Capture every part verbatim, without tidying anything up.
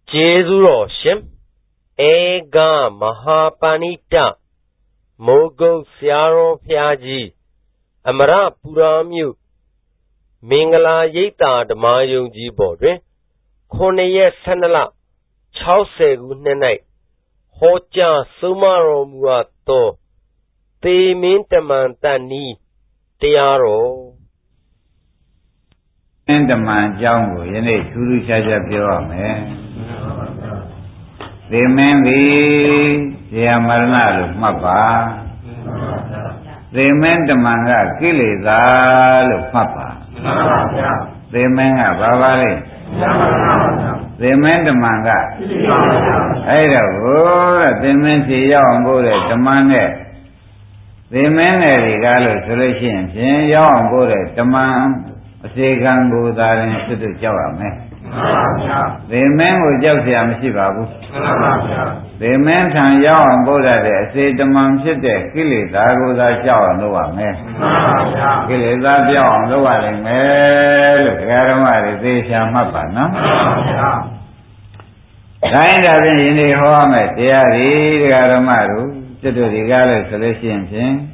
Jezuro Shim Ega Mahapanita Mogo Siaro Piaji Amara Puramu Mingala Yeta Damayung Jibodre Koneye Sanala Chausegu Nenai Hoja Sumaro Muato Te Mintamantani Tiaro Mintaman Jango Yene Turu Chaja Piome The men be Yamarna Mapa The men the manga Kiliza Papa The men have Babali The men the manga I don't the men see young boy the man The men a regalo solution, young boy the man Segan go there and sit to Java. The men will just say, I'm Shibabu. The men can yaw and go there, say the man sit there, kill it, I go that yaw and no one, man. Kill it, that yaw and no one, man. Look, Garamari, they shall mapa, no? Kind of in the home at the Ari, Garamaru, to do the Gala solution.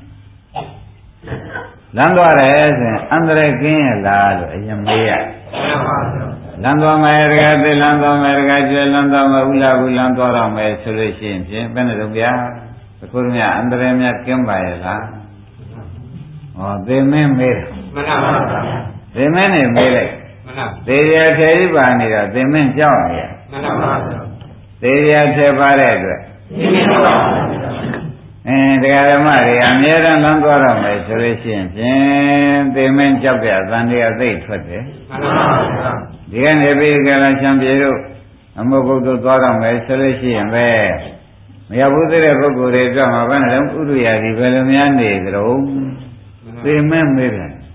Landware Andre King Lal Yamia Lando America, the Lando America, Lando Ula Landora May solution, Benedubia, the Kurmia, Andremia Kimbaila. Oh, they may make they may make they are Teribania, they may join here. They are Tebared. And the Aramari, and yet and Landora may solution, they may jump there than they are they for it. The end of the Galashan Biru, and Mogo to Dora may solution where we have put a book with a drama when I don't put the Velamian Rome. They may marry.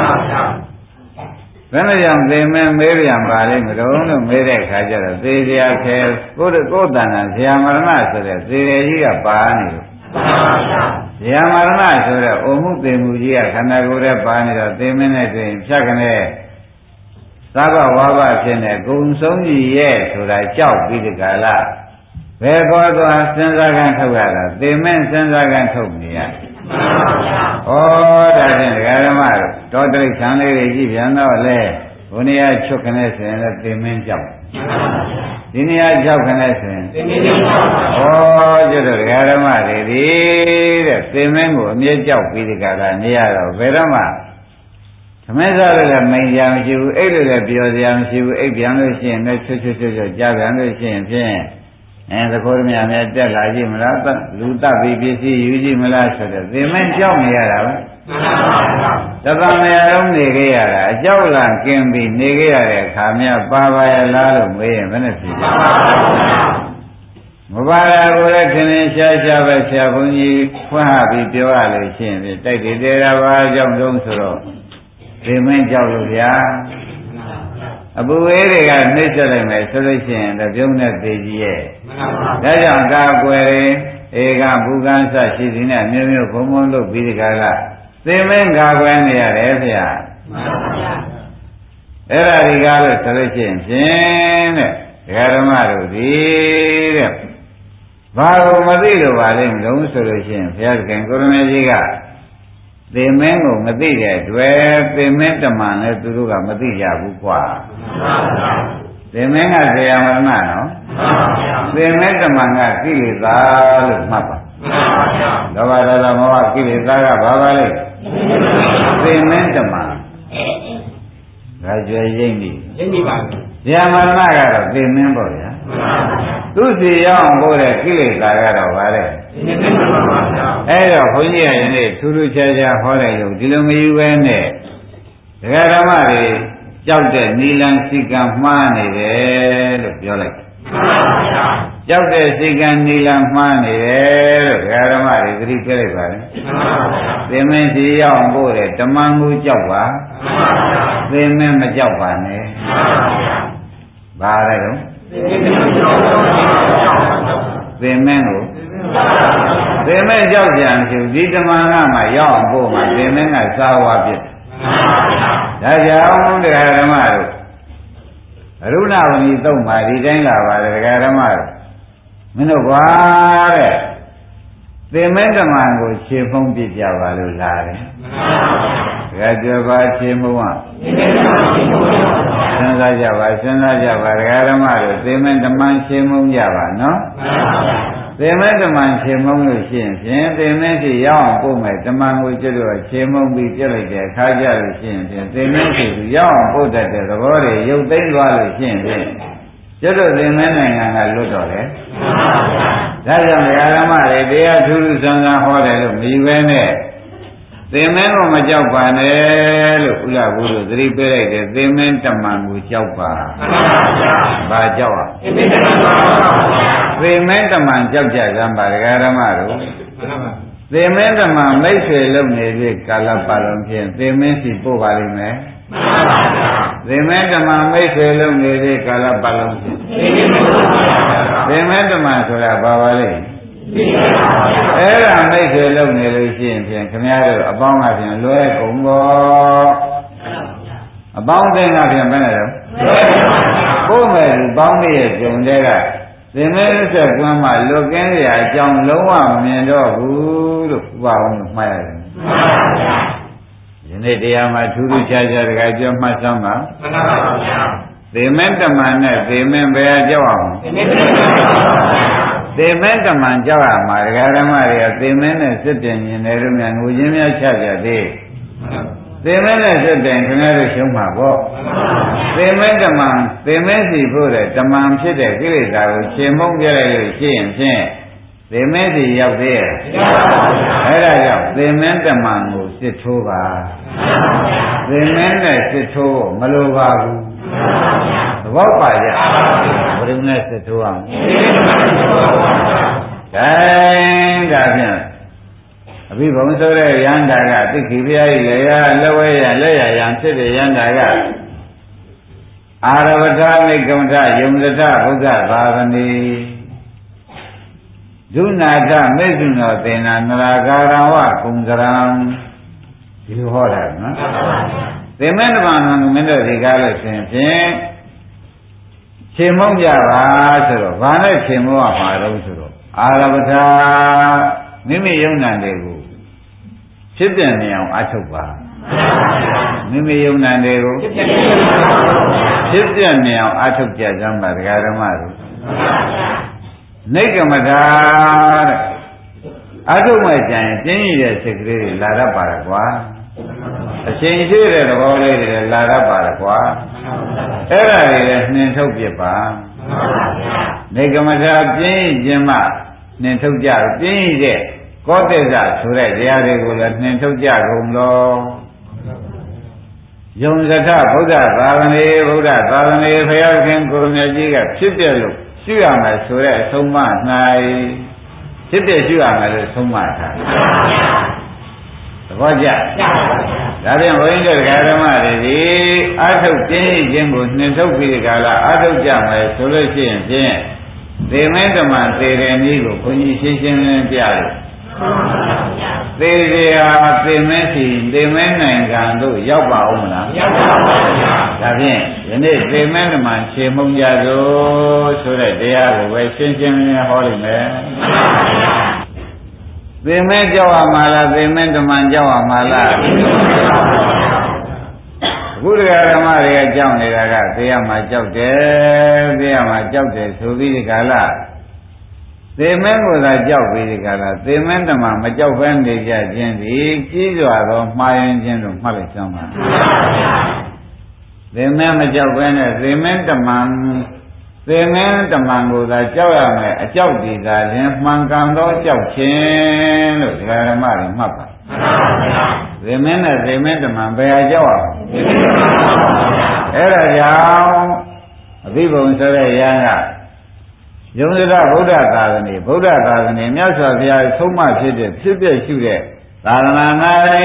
When I am they may marry and Balim, Rome, Mary Hajar, they are care, go to Godan and Yamarana, they are Barney. Yamarana, so Omu de Mujia, Kanagura Banida, the minute, Chakane, Saba Waba Chene, Gunsongi, yes, so I chow with the Gala. Where God was Senzagan Kavara, the men Senzagan told me. Oh, that's in Garamar, totally Chanley, Egyptian, no lay, only I choke an essay and let the men jump. Dinia Japanese. Oh, you the Garamari, the Mengo, near Japidicada, near Verama. Commensal may young you, Edith, the young you, Avian, and the Church Javan, and the Cormia Medella, Jimlata, Luta, B B C, Uji Melasa, the men jump here. The Bamia Negara, Jowlan can be Negara, Kamia, Baba, Lalo, way, Venice. Mubara, Wurakin, Shasha, Shabuni, Wahabi, Joali, Shin, take it there, Jom Jomsoro. They meant Jowlia. Abu Ere, Nature, solution, the Jonas de Gia. That's on Gabway, Ega, Bugansa, she's in a new Pomondo, Bidicala. They men go when they are here. There are regarded solutions in Garamaru, dear. Bago Madido, Valim, no solution, Fiat can go to Magiga. The mango Madida, where they met the man to do a Madija Bukwa. The men are the Amarnano. They met the manga, Kiliza, Mapa. Gavara Moa Kilizaga, Babali. They meant a man. Graduating. Yamarnaga, they remember, yeah? To see young boy, Kilizaga, Vare. Edo, Hoya, and a Turu Chaja, Hore, Dilumi, when the Garamari, Jaude, Nilan, Sikam, Mani, Yolek. Jaude, Sikam, Nilan, Mani, Garamari, three Pelipari. They meant the young boy, the Mangu Java. They meant the Javane. Barado. They meant. They may judge and you did the man, my young woman, they may not saw what it. That's how the Haramaro. ရုဏဝဏီသုံးပါဒီတိုင်းလာပါတယ်ဒကာဓမ္မတို့မင်းတို့ကွာတဲ့သင်္မဲဓမ္မကိုခြေဖုံးပြကြပါလို့လာတယ်ဒကာကျော်ပါခြေမုံကစဉ်းစားကြပါစဉ်းစားကြပါဒကာဓမ္မတို့သင်္မဲဓမ္မခြေမုံကြပါနော်သင်္မဲဓမ္မခြေမုံလို့ရှိရင်ဖြင့်သင်္မဲရှိရောက်အောင်ပို့မယ်ဓမ္မကိုကျွတ်တော့ခြေမုံပြီးပြလိုက်တဲ့အခါကျလို့ရှိရင်ဖြင့်သင်္မဲရှိသူရောက်အောင်ပို့တတ်တဲ့သဘောတွေရုပ်သိမ်းသွားလို့ရှိရင်ဖြင့်ကျွတ်တော့သင်္မဲနိုင်ငံကလွတ်တော့တယ်ဒါကြောင့်ဓမ္မတွေတရားထူးထူးဆန်းဆန်းဟောတယ်လို့မယူပဲနဲ့သင်္မဲကိုမကြောက်ပါနဲ့လို့ဥလာဘူးလို့သတိပေးလိုက်တယ်သင်္မဲတမန်ကိုကြောက်ပါဘာကြောက်อ่ะသင်္မဲတမန်ကြောက်ကြစမ်းပါဒကာဓမ္မတို့သင်္မဲတမန်မိတ်ဆွေလုံနေတဲ့ကာလပတ်လုံးဖြင့်သင်္မဲစီပို့ပါလိမ့်မယ်သင်္မဲတမန်မိတ်ဆွေလုံနေတဲ့ကာလပတ်လုံးဖြင့်သင်္မဲတမန်ဆိုတာဘာပါလဲအဲ့ဒါမိတ်ဆွေလုံနေလို့ရှိရင်ဖြင့်ခင်ဗျားတို့အပေါင်းကဖြင့်လွဲကုန်ပေါ့အပေါင်းသိန်းကဖြင့်ဘယ်နဲ့တော့ကိုယ်မဲ့လူပေါင်းတဲ့ဂျုံတဲ့ကသင်္မဲဆက်ကွမ်းမှလွတ်ကင်းရအကြောင်းလုံးဝမမြင်တော့ဘူးလို့ဥပအောင်လို့မှားရတယ်မှန်ပါဗျာယနေ့တရားမှာထူးထူးခြားခြားတကယ်ပြောမှတ်စမ်းပါမှန်ပါဗျာသင်္မဲတမန်နဲ့သင်္မဲဘယ်အကြောက်အောင်သင်္မဲတမန်ကြောက်ရမှာဒကာဓမ္မတွေကသင်္မဲနဲ့စစ်တင်မြင်တယ်လို့များငိုချင်းများချကြသေးသင်္မဲနဲ့စစ်တင်ခင်ဗျားတို့ရှုံးမှာပေါ့သင်္မဲတမန်သင်္မဲစီဖို့တဲ့တမန်ဖြစ်တဲ့ကိလေသာကိုရှင်မုံပြလိုက်လို့ရှိရင်ဖြင့်သင်္မဲစီရောက်သေးရဲ့အဲ့ဒါကြောင့်သင်္မဲတမန်ကိုစစ်ထိုးပါသင်္မဲနဲ့စစ်ထိုးမလိုပါဘူးသဘောပါကြဘယ်လိုနဲ့စစ်ထိုးအောင်ကဲဒါဖြင့်အဘိဘုံဆိုတဲ့ရန္တာကသိခိပြားကြီးလေရလက်ဝဲရလက်ရရန်ဖြစ်တဲ့ရန္တာကအာရဝထနိကမထယုံဒထဘုရားသာသနေဒုနာထမေဇုနောသေနာနရာဂရဝကုံကရံဒီလိုဟောတာနော်သင်္မဲတမန်တော်မင်းတို့ဒီကားလို့ရှင်ဖြင့်ခြေမုံကြပါဆိုတော့ဘာနဲ့ခြေမုံရမှာတော့ဆိုတော့အာရဝထမိမိယုံနာတွေကိုဖြစ်ပြနေအောင်အထုတ်ပါမိမိယုံနာတွေကိုဖြစ်ပြနေအောင်အထုတ်ကြစမ်းပါဒကာဓမ္မတို့နိကမထာတဲ့အထုတ်မဲ့ကြရင်ကျင်းရတဲ့စိတ်ကလေးတွေလာတတ်ပါလားကွာအချိန်ရှိတဲ့သဘောလေးတွေလာတတ်ပါလားကွာအဲ့ဒါတွေလည်းနှင်ထုတ်ပြပါနိကမထာပြင်းခြင်းမှနှင်ထုတ်ကြပြင်းတဲ့ကောသစ္စာဆိုတဲ့တရားတွေကိုလည်းနှင်ထုတ်ကြကုန်လို့ယုံစထဗုဒ္ဓသာသနေဗုဒ္ဓသာသနေဘုရားခင်ကိုရမကြီးကဖြစ်ပြလို့ရှိရမယ်ဆိုတဲ့အဆုံးအမ၌ဖြစ်ပြရှိရမယ်လို့ဆုံးမထားသဘောကျဒါဖြင့်ဘုန်းကြီးတို့ဓမ္မတွေဒီအာထုတ်ကျင်းခြင်းကိုနှင်ထုတ်ပြီးဒီကလာအာထုတ်ကြမယ်ဆိုလို့ရှိရင်ဖြင့်သေမဲဓမ္မသေတယ်နည်းကိုဘုန်းကြီးရှင်းရှင်းလင်းပြလို့သေရဟာသေမဲစီသေမဲနိုင်ငံတို့ရောက်ပါဦးမလားရောက်ပါပါဘုရားဒါဖြင့်ယနေ့သေမဲဓမ္မခြေမုံကြသို့ဆိုတဲ့တရားကိုပဲရှင်းရှင်းလင်းလင်းဟောလိမ့်မယ်သေမဲကြောက်ရမှာလားသေမဲဓမ္မကြောက်ရမှာလားအခုတရားဓမ္မတွေကကြောက်နေတာကသေရမှာကြောက်တယ်သေရမှာကြောက်တယ်ဆိုပြီးဒီကလာသေမဲကိုသာကြောက်ပြီးဒီကလာသေမဲဓမ္မမကြောက်ဘဲနေကြခြင်းဒီကြီးစွာသောမှားယွင်းခြင်းတို့မှတ်လိုက်စမ်းပါသေမဲမကြောက်ဘဲနဲ့သေမဲဓမ္မသေမဲဓမ္မကိုသာကြောက်ရမယ်အကြောက်ဒီသာခြင်းမှန်ကန်သောကြောက်ခြင်းလို့ဒီဓမ္မတွေမှတ်ပါသေမဲနဲ့သေမဲဓမ္မဘယ်ဟာကြောက်ရအဲ့ဒါကြောင့်အဘိဘုံဆိုတဲ့ရဟန်းကယုံကြည်ဗုဒ္ဓသာသနေဗုဒ္ဓသာသနေမြတ်စွာဘုရားဆုံးမဖြစ်တဲ့ဖြစ်ပြရှုတဲ့သာသနာ၌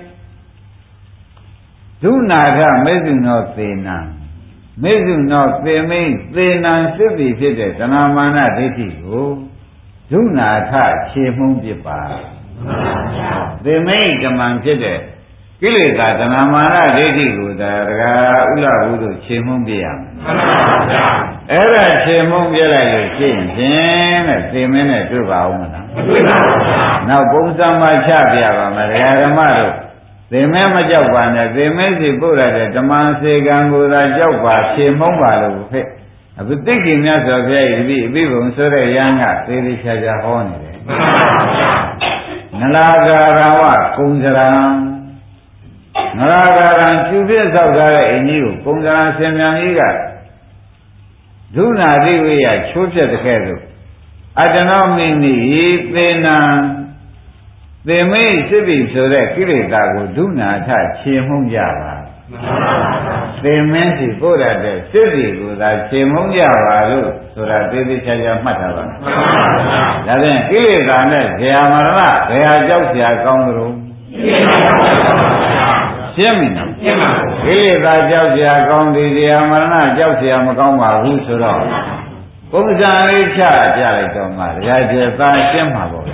ဒုနာထမေဇုနောသေနံမေဇုနောသေမိန်သေနံစစ်ပြီဖြစ်တဲ့တဏမာနဒိဋ္ဌိကိုဒုနာထခြေမှုန်းပြပါသေမိန်ကမံဖြစ်တဲ့ကိကိလေသာတဏမာနဒိဋ္ဌိကိုဒါကဥလဘုဒ္ဓခြေမှုန်းပြရမယ်အဲ့ဒါခြေမှုန်းပြလိုက်လို့ရှိရင်ဖြင့်တဲ့သိမင်းနဲ့တွေ့ပါဦးမလားမတွေ့ပါဘူးဗျာနောက်ပုံစံမှချပြပါမယ်ဒကာဓမ္မတို့သိမင်းမကြောက်ပါနဲ့သိမင်းစီပို့ရတဲ့ဓမ္မစေကံကိုသာကြောက်ပါခြေမှုန်းပါလို့ဖြစ်အခုသိက္ခာမြတ်စွာဘုရားဤအဘိဓမ္မာဆိုတဲ့ယန္ကသေသေးချာချာဟောနေတယ်မှန်ပါဗျာနလာဂရဝကုံစရံနလာဂရံကျူပြည့်ဆောက်ထားတဲ့အိမ်ကြီးကိုကုံစရံဆင်မြန်ကြီးကဒုနာတိဝိယချိုးပြတဲ့ကဲ့သို့အတ္တနောမိနိသေနံသေမိစိပိဆိုတဲ့ကိလေသာကိုဒုနာထခြေမှုန်းကြပါသေမင်းစီပို့ရတဲ့စိတ်တွေကိုသာခြေမှုန်းကြပါလို့ဆိုတာသေသေးချာချာမှတ်ထားပါဒါဖြင့်ကိလေသာနဲ့ဇေယမရဏဘယ်ဟာကြောက်เสียကောင်းသလဲရှင်းပြီနော်ရှင်းပါဘူးကိလေသာကြောက်เสียကောင်းသည်ဇေယမရဏကြောက်เสียမကောင်းပါဘူးဆိုတော့ပုံစံလေးချပြလိုက်တော့မှတရားကျေသာရှင်းမှာပေါ့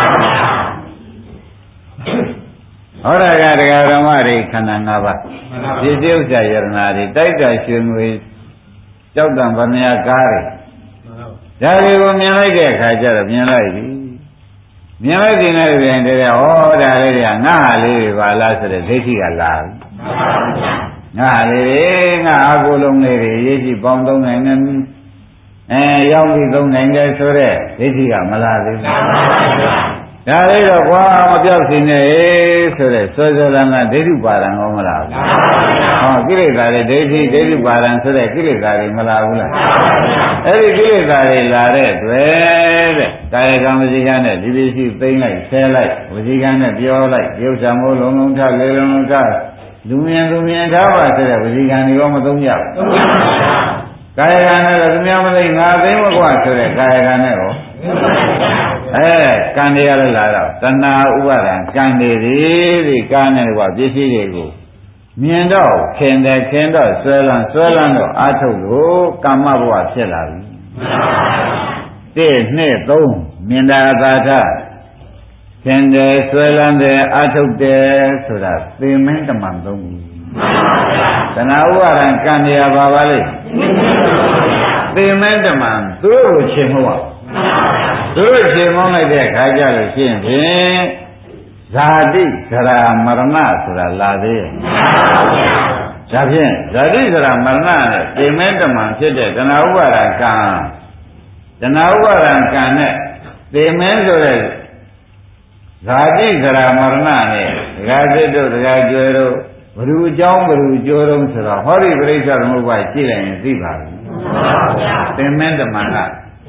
ဟောရကတရားဓမ္မတွေခန္ဓာ၅ပါးဒီတိဥစ္စာယရနာတွေတိုက်တာရွှေငွေကြောက်တံဗမယကားတွေဒါတွေကိုမြင်လိုက်တဲ့အခါကျတော့မြင်လိုက်ပြီမြင်လိုက်တဲ့နဲ့ပြန်တဲ့ဟောဒါလေးတွေကငါဟာလေးတွေပါလားဆိုတဲ့ဒိဋ္ဌိကလာပြီငါဟာလေးတွေငါအကိုလုံးလေးတွေရေးကြည့်ပေါင်းသုံးနိုင်နေအဲရောက်ပြီးသုံးနိုင်တယ်ဆိုတဲ့ဒိဋ္ဌိကမလာသေးဘူးဒါလေးတော့ကွာမပြောက်စင်နဲ့ဆိုတဲ့စောစောလန်းကဒိဋ္ဌိပါဒံကောမလားဘူးဟောကိလေသာတွေဒိဋ္ဌိဒိဋ္ဌိပါဒံဆိုတဲ့ကိလေသာတွေမလာဘူးလားအဲ့ဒီကိလေသာတွေလာတဲ့တွေ့တဲ့ကာယကံဝစီကံနဲ့ဒီပစ္စည်းသိမ့်လိုက်ဆဲလိုက်ဝစီကံနဲ့ပြောလိုက်ရုပ်ဆံမိုးလုံးလုံးထလေလုံးလုံးထလူမြင်လူမြင်ထားပါဆိုတဲ့ဝစီကံတွေရောမသုံးကြဘူးကာယကံနဲ့သူများမသိငါသိမကွာဆိုတဲ့ကာယကံနဲ့ရောအဲကံတွေရလာတော့တဏှာဥပါဒံကံတွေဒီကံနဲ့ကွာပစ္စည်းတွေကိုမြင်တော့ခင်တယ်ခင်တော့ဆွဲလန်းဆွဲလန်းတော့အာထုတ်လို့ကာမဘဝဖြစ်လာပြီတိနှစ်သုံးမြင်တာသာထခင်တယ်ဆွဲလန်းတယ်အာထုတ်တယ်ဆိုတာသေမင်းတမန်သုံးခုတဏှာဥပါဒံကံတွေပါပါလေသေမင်းတမန်သူတို့ကိုရှင်းမဟုတ်သူတို့ရှင်းမောင်းလိုက်တဲ့ခါကြလို့ရှင်းဖြင့်ဇာတိဇရာမရဏဆိုတာလာသေးရဲ့ဒါဖြင့်ဇာတိဇရာမရဏနဲ့သေမဲတမန်ဖြစ်တဲ့တဏှာဥပါဒံကံတဏှာဥပါဒံကံနဲ့သေမဲဆိုတဲ့ဇာတိဇရာမရဏနဲ့ဒကာစစ်တို့ဒကာကျွယ်တို့ဘ누구အကြောင်းဘ누구ကြိုးတုံးဆိုတော့ဟောဒီပြိဿသမုပ္ပါရှိလိုက်ရင်သိပါဘူးသေမဲတမန်က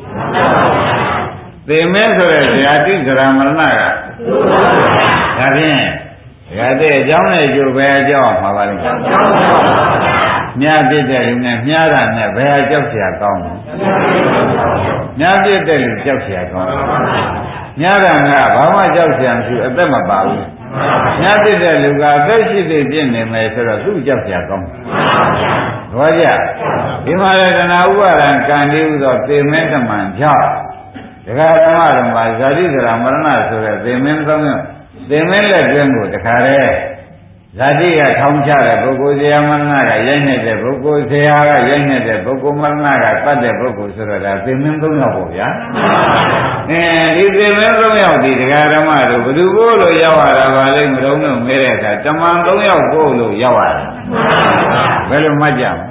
သေမဲဆိုတဲ့ဇာတိဇရာမရဏကဒါဖြင့်ဇာတိအကြောင်းနဲ့ကျိုးပဲအကြောင်းမှာပါလိမ့်မယ်မြတ်ပြည့်တဲ့လူနဲ့မြားတာနဲ့ဘယ်ဟာကြောက်เสียကောင်းလဲမြတ်ပြည့်တဲ့လူကြောက်เสียကောင်းမြားတာကဘာမှကြောက်เสียမရှိအသက်မပါဘူးမြတ်ပြည့်တဲ့လူကအသက်ရှိသေးပြည့်နေမယ်ဆိုတော့သူ့ကြောက်เสียကောင်းဘာကြဒီမှာလေတဏှာဥပါဒံကံတည်းဟူသောသေမဲတမန်ကြောင့်ဒကာဓမ္မတော်မှာဇာတိဇရာမရဏဆိုတဲ့သေမင်းသုံးမျိုးသေမင်းလက်တွင်းကိုတခါတည်းဇာတိကထောင်ချတဲ့ပုဂ္ဂိုလ်ဇေယမရဏကရိုက်နေတဲ့ပုဂ္ဂိုလ်ဇေယကရိုက်နေတဲ့ပုဂ္ဂိုလ်မရဏကတတ်တဲ့ပုဂ္ဂိုလ်ဆိုတော့ဒါသေမင်းသုံးယောက်ပေါ့ဗျာအဲဒီသေမင်းသုံးယောက်ဒီဒကာဓမ္မတို့ဘယ်သူကိုလို့ရောက်ရတာပါလိမ့်မလုံးလို့မဲတဲ့အခါတမန်သုံးယောက်ကိုလို့ရောက်ရတယ်ဘယ်လိုမှတ်ကြမ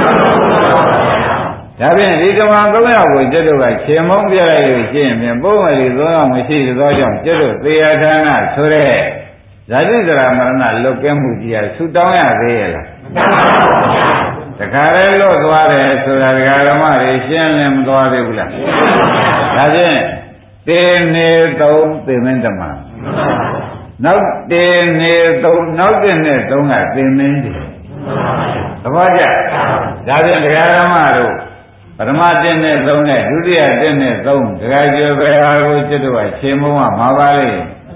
လဲဒါဖြင့်ဒီကမ္ဘာသုံးယောက်ကိုကျွတ်တို့ကခြေမုံပြလိုက်လို့ရှင်းရင်ပုံမှန်ဒီသုံးယောက်မရှိသောကြောင့်ကျွတ်တို့သေယဌာနဆိုတဲ့ဇာတိဇရာမရဏလွတ်ကဲမှုကြီးရဆူတောင်းရသေးရဲ့လားတခါလဲလွတ်သွားတယ်ဆိုတာဒကာဓမ္မတွေရှင်းလင်းမသွားသေးဘူးလားဒါဖြင့်တေနေသုံးသေမင်းတမန်နောက်တေနေသုံးနောက်တဲ့နဲ့သုံးကသေမင်းတယ်သဘောကျဒါဖြင့်ဒကာဓမ္မတို့ပထမတစ်နဲ့သုံးနဲ့ဒုတိယတစ်နဲ့သုံးဒကာကျော်ပဲအားကိုကျွတ်တော့ရှင်းမုံကမှာပါလေ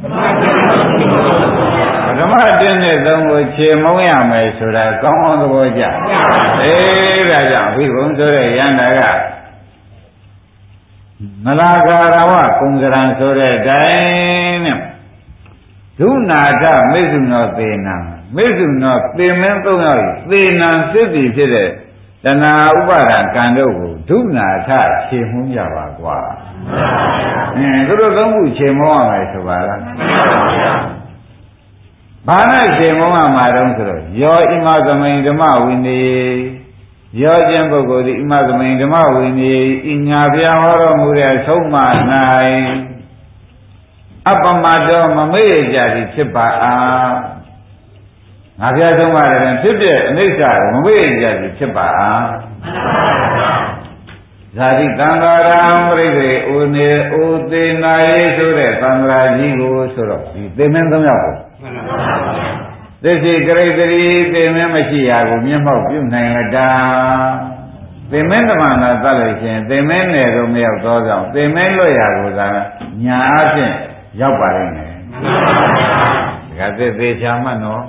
ပထမတစ်နဲ့သုံးကိုခြေမုံရမယ်ဆိုတာကောင်းအောင်သဘောကျအေးဒါကြောင့်အဘိဓမ္မာဆိုတဲ့ယန္တာကမလာကာရဝကုံစရံဆိုတဲ့တိုင်နဲ့ဒုနာထမေစုနောသေနံမိစုနောသေမင်းသုံးယောက်သေနံစစ်တီဖြစ်တဲ့တဏှာဥပါဒံကံတို့ကိုဒုနာထခြေမှုန်းကြပါကွာအင်းသူတို့သုံးခုခြေမှုန်းရမယ်ဆိုပါလားဘာနဲ့ခြေမှုန်းရမှာတုံးဆိုတော့ယောဣမသမိန်ဓမ္မဝိနည်းယောခြင်းပုဂ္ဂိုလ်ဒီဣမသမိန်ဓမ္မဝိနည်းဤညာပြဟောတော်မူတဲ့ဆုံးမ၌အပမတောမမေ့ကြသည်ဖြစ်ပါအားငါပြဆုံးပါတယ်ဖြစ်ပြအနိစ္စကိုမမေ့ကြသည်ဖြစ်ပါအားဇာတိတံဃာရံပရိသေဥနေဥသေးနာယေဆိုတဲ့သံဃာကြီးကိုဆိုတော့ဒီသေမင်းသုံးယောက်ကိုသစ္စိကရိတ္တိသေမင်းမရှိရာကိုမျက်မှောက်ပြုနိုင်လတာသေမင်းတမန်သာသတ်လို့ရှိရင်သေမင်းနယ်တော့မရောက်တော့ကြောင့်သေမင်းလွတ်ရာကိုသာညာအချင်းရောက်ပါလိမ့်မယ်ဒါကသေသေးချာမှတ်နော်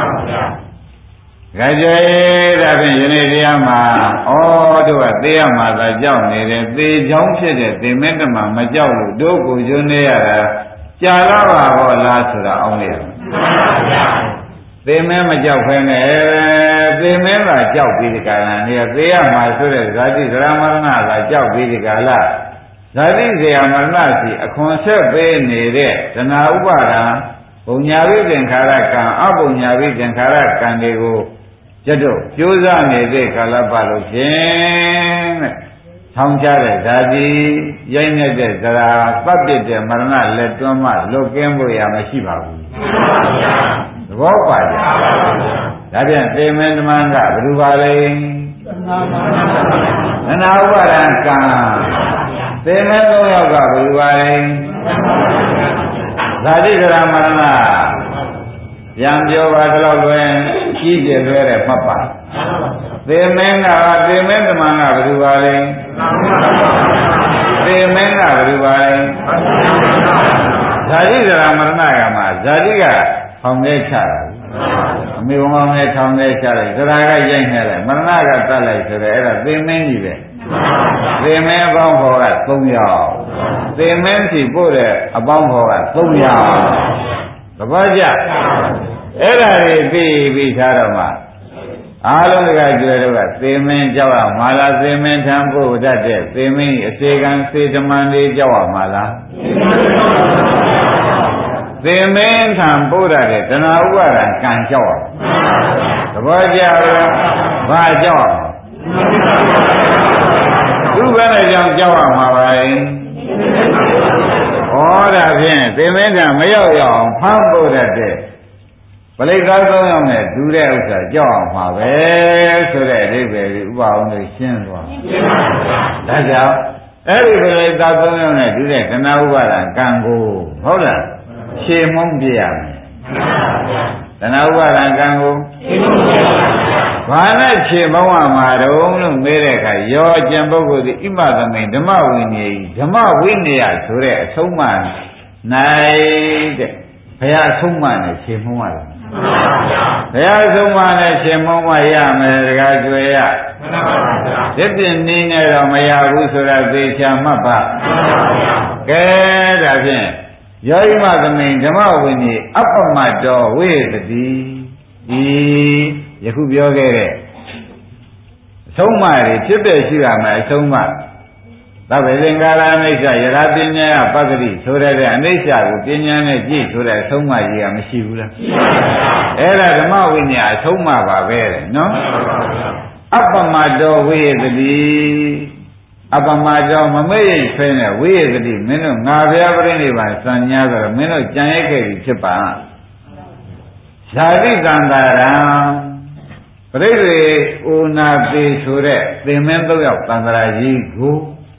မှန်ပါဗျာဒါကြွယ်ဒါဖြင့်ယနေ့တရားမှာဩတို့ကသေရမှာသာကြောက်နေတယ်သေချောင်းဖြစ်တဲ့သေမင်းတမန်မကြောက်လို့တို့ကိုကျွနေရတာကြာလာပါဟောလားဆိုတာအောင်းလိုက်ရမှန်ပါဗျာသေမင်းမကြောက်ဖ ೇನೆ သေမင်းကကြောက်ပြီးဒီကလာနေသေရမှာဆိုတဲ့ဇာတိသရမရဏကကြောက်ပြီးဒီကလာဇာတိဇေယမရဏစီအခွန်ဆက်ပေးနေတဲ့သနာဥပါဒံပုံညာဝိသင်္ခါရကံအပုံညာဝိသင်္ခါရကံတွေကိုကျွတ်တို့ကြိုးစားနေတဲ့ကာလပတ်လို့ဖြင့်တဲ့ထောင်ချတဲ့ဇာတိရိုက်နေတဲ့ဇရာပတ်ပြတဲ့မရဏလက်တွန်းမှလွတ်ကင်းဖို့ရမရှိပါဘူးသဘောပါကြဒါပြန်သေမင်းဓမ္မကဘယ်လိုပါလဲသနာဥပါဒံကံသေမင်းသုံးယောက်ကဘယ်လိုပါလဲဇာတိကရမရဏပြန်ပြောပါတော့လွယ်ကြီးကျယ်လွယ်တဲ့မှတ်ပါသေမင်းကသေမင်းတမန်ကဘယ်လိုပါလဲသေမင်းကဘယ်လိုပါလဲဇာတိကရမရဏကမှာဇာတိကဖောင်နေချတာအမေဘုံအောင်နဲ့ထောင်နေချတယ်ဇရာကရိုက်နေတယ်မရဏကတတ်လိုက်ဆိုတော့အဲ့ဒါသေမင်းကြီးပဲသေမင်းအပေါင်းဖော်ကသုံးယောက်သေမင်းစီပို့တဲ့အပေါင်းဖော်ကသုံးယောက်သဘောကျအဲ့ဒါတွေသိပြီးသားတော့မှအားလုံးကကြွယ်တော့ကသေမင်းကြောက်ရမှာလားသေမင်းထံပို့တတ်တဲ့သေမင်းအစေကံစေတမန်လေးကြောက်ရမှာလားသေမင်းထံပို့တတ်တဲ့တဏှာဥပါဒံကံကြောက်ရသဘောကျလားဘာကြောက်သူပဲလည်းကြောင့်ကြောက်ရမှာပါလေဩဒါဖြင့်သေမင်းထံမရောက်ရအောင်ဖမ်းပို့တတ်တဲ့ပလိတ်သားသုံးယောက်နဲ့ဒူတဲ့ဥစ္စာကြောက်အောင်မှာပဲဆိုတဲ့အဓိပ္ပာယ်ကြီးဥပအောင်လို့ရှင်းသွားဒါကြောင့်အဲ့ဒီပလိတ်သားသုံးယောက်နဲ့ဒူတဲ့ကဏဥပါဒံကံကိုဟုတ်လားရှင်းမုန်းပြရမယ်ကဏဥပါဒံကံကိုရှင်းမုန်းပြရမယ်ဘာနဲ့ရှင်းမုန်းရမှာတုံးလို့မေးတဲ့အခါယောကျင်ပုဂ္ဂိုလ်ဒီဣမသမိန်ဓမ္မဝိနည်းဓမ္မဝိနည်းဆိုတဲ့အဆုံးအမနိုင်တဲ့ဘုရားအဆုံးအမနဲ့ရှင်းမုန်းရတယ်ဘုရားဆုံးမနဲ့ရှင်မုံမရမယ်တကားကြွယ်ရဒီပြင်းနေနေတော့မရဘူးဆိုတာသေချာမှတ်ပါကဲဒါဖြင့်ယောဂိမသမိန်ဓမ္မဝိနည်းအပ္ပမတောဝိသတိဤယခုပြောခဲ့တဲ့အဆုံးမတွေဖြစ်တဲ့ရှိရမယ်အဆုံးမသဗ္ဗေသင်္ကာရအနိစ္စယရာပညာပတ္တိဆိုတဲ့အနိစ္စကိုပညာနဲ့ကြည့်ဆိုတဲ့အဆုံးမကြီးကမရှိဘူးလားရှိပါဘူးအဲ့ဒါဓမ္မဝိနည်းအဆုံးမပါပဲတဲ့နော်အပ္ပမတောဝိယသတိအပ္ပမတောမမေ့ရိပ်ဖဲနဲ့ဝိယသတိမင်းတို့ငါဘုရားပြိဋိဘံစံညာဆိုတော့မင်းတို့ကြံရိုက်ခဲ့ပြီဖြစ်ပါဇာတိတံတာရံပရိသေဩနာပေဆိုတဲ့သင်္မင်းသုံးယောက်တန်ត្រာကြီးကို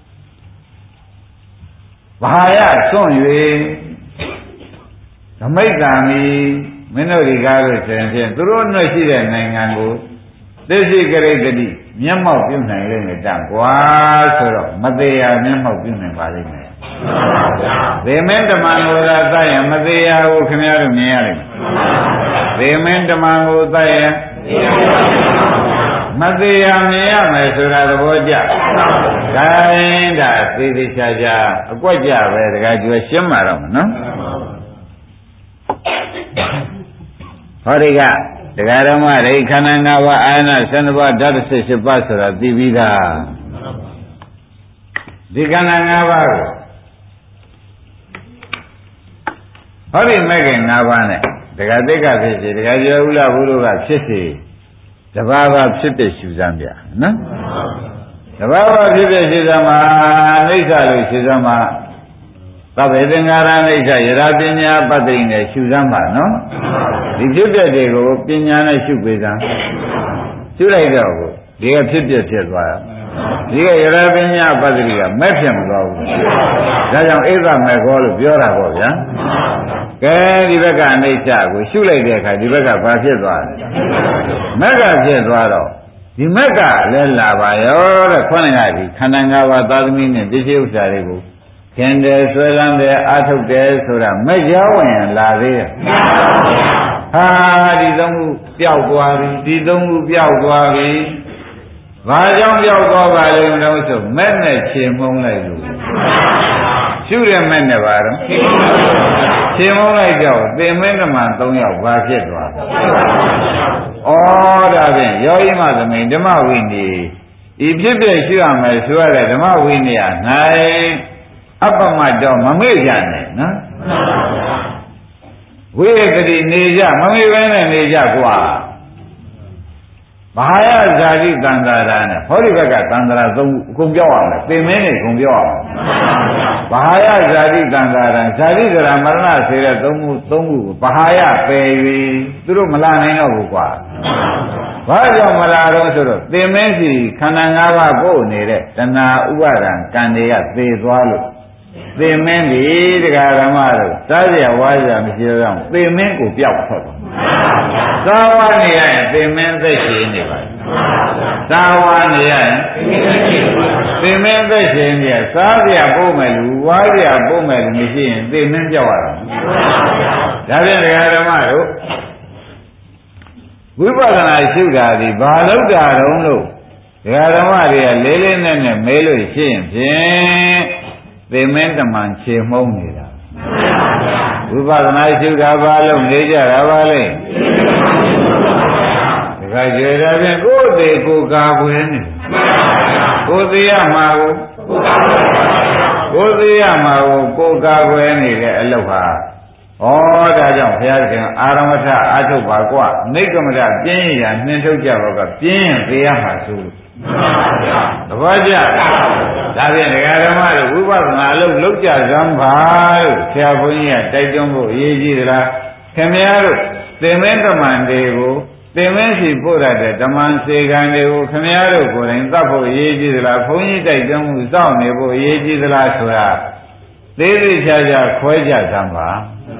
ဘာရစွန့်၍ဓမိတ်တံမီမင်းတို့ဒီကားလို့ဆိုရင်ဖြင့်သူတို့နှွက်ရှိတဲ့နိုင်ငံကိုသိသိကရိတ္တိမျက်မှောက်ပြုနိုင်လိမ့်မယ်တန်ကွာဆိုတော့မသေးရမျက်မှောက်ပြုနိုင်ပါလိမ့်မယ်သေမင်းတမန်ကိုသာသတ်ရင်မသေးရကိုခင်ဗျားတို့မြင်ရလိမ့်မယ်သေမင်းတမန်ကိုသတ်ရင်မသေးရမြင်ရမယ်ဆိုတာသဘောကျဒါရင်ဒါသေသေးချာချာအကွက်ကြပဲတခါကျွယ်ရှင်းမှာတော့မနော်ဟောဒီကတရားဓမ္မတွေခန္ဓာ၅ပါးအာရဏဆန္ဒပါဓာတ်၁၈ပါးဆိုတာသိပြီးသားဒီခန္ဓာ၅ပါးကိုဟောဒီမဲ့ခင်၅ပါးနဲ့တရားသိက္ခာဖြစ်စီတရားကျော်ဥလဘုလိုကဖြစ်စီတဘာဝဖြစ်ဖြစ်ရှုစမ်းပြနော်တဘာဝဖြစ်ဖြစ်ရှုစမ်းမှာအိဋ္ဌလို့ရှုစမ်းမှာသဗ္ဗေသင်္ခါရအိဋ္ဌယရာပညာပတ္တိနဲ့ရှုစမ်းပါနော်ဒီဖြစ်ဖြစ်တွေကိုပညာနဲ့ရှုပေးစမ်းရှုလိုက်တော့ဒီကဖြစ်ဖြစ်ဖြစ်သွားဒီကယရာပညာပတ္တိကမဲ့ဖြစ်မသွားဘူးဒါကြောင့်ဧကမဲ့ခေါ်လို့ပြောတာပေါ့ဗျာကဲဒီဘက်ကအနိစ္စကိုရှုလိုက်တဲ့အခါဒီဘက်ကဘာဖြစ်သွားလဲမက်ကဖြစ်သွားတော့ဒီမက်ကလည်းလာပါရောတဲ့ခေါင်းကဒီခန္ဓာ၅ပါးသာသမီနဲ့ပစ္စည်းဥစ္စာတွေကိုခင်တယ်ဆွဲလန်းတယ်အာထုတ်တယ်ဆိုတာမက်ကြောင်းဝင်လာသေးတယ်ဟာဒီသုံးခုပျောက်သွားပြီဒီသုံးခုပျောက်သွားပြီဘာကြောင့်ပျောက်သွားပါလဲမလို့ဆိုမက်နဲ့ခြေမုံလိုက်လို့ရှုရမဲ့နဲ့ပါတော့ခြေမုံလိုက်တော့သင်္မင်းကမှန်၃ယောက်ဘာဖြစ်သွားဩဒါဖြင့်ယောဂီမသမိန်ဓမ္မဝိနည်းဤဖြစ်ဖြစ်ရှုရမယ်ဆိုရတဲ့ဓမ္မဝိနည်း၌အပ္ပမတ်တော့မမေ့ကြနဲ့နော်ဝိရကတိနေကြမမေ့ဘဲနဲ့နေကြကွာဘာယဇာတိတန်ត្រာရနဲ့ဟောဒီဘက်ကတန်ត្រာသုံးအကုန်ပြောက်အောင်လေသင်မင်းနေအကုန်ပြောက်အောင်ဘာယဇာတိတန်ត្រာရဇာတိကရာမရဏဆေတဲ့သုံးခုသုံးခုဘာယပယ်၍သူတို့မလာနိုင်တော့ဘူးကွာဘာကြောင့်မလာတော့ဆိုတော့သင်မင်းစီခန္ဓာ၅ပါးပို့နေတဲ့တဏှာဥပါဒံကံတွေကသေသွားလို့သင်မင်းဒီတရားဓမ္မတို့စားရဝါရမရှိတော့သင်မင်းကိုပြောက်ထွက်သွားသာဝနေရရင်သင်မင်းသက်ရှင်နေပါသာဝနေရရင်သင်မင်းသက်ရှင်နေရစားရပို့မယ်လူဝါရပို့မယ်လူမရှိရင်သင်မင်းပြောက်ရတာဒါဖြင့်တရားဓမ္မတို့ဝိပဿနာရှုတာဒီဘာလို့တာတုံးလို့ဒကာဓမ္မတွေကလေးလေးနက်နက်မဲလို့ရှိရင်ဖြင့်သေမင်းတမန်ခြေမှုံးနေတာဝိပဿနာရှုတာဘာလို့နေကြတာပါလဲဒကာကျေတာဖြင့်ကိုယ်သေးကိုယ်ကာကွယ်နေကိုယ်သေးရမှာကိုကိုယ်သေးရမှာကိုကိုယ်ကာကွယ်နေတဲ့အလုပ်ဟာဩဒါကြောင့်ဘုရားရှင်အာရမထအာထုတ်ပါကွနိက္ကမထပြင်းရနှင်ထုတ်ကြတော့ကပြင်းရင်သိရမှာဆိုလို့သဘောကျဒါဖြင့်ဒကာဓမ္မတို့ဝိပဿနာအလုပ်လုပ်ကြစမ်းပါလို့ဆရာဘုန်းကြီးကတိုက်တွန်းဖို့အရေးကြီးသလားခင်ဗျားတို့သင်္မင်းတမန်တွေကိုသင်္မင်းစီပို့ရတဲ့ဓမ္မစေကံတွေကိုခင်ဗျားတို့ကိုယ်တိုင်သတ်ဖို့အရေးကြီးသလားဘုန်းကြီးတိုက်တွန်းမှုစောင့်နေဖို့အရေးကြီးသလားဆိုတာသေးသေးချာချာခွဲကြစမ်းပါ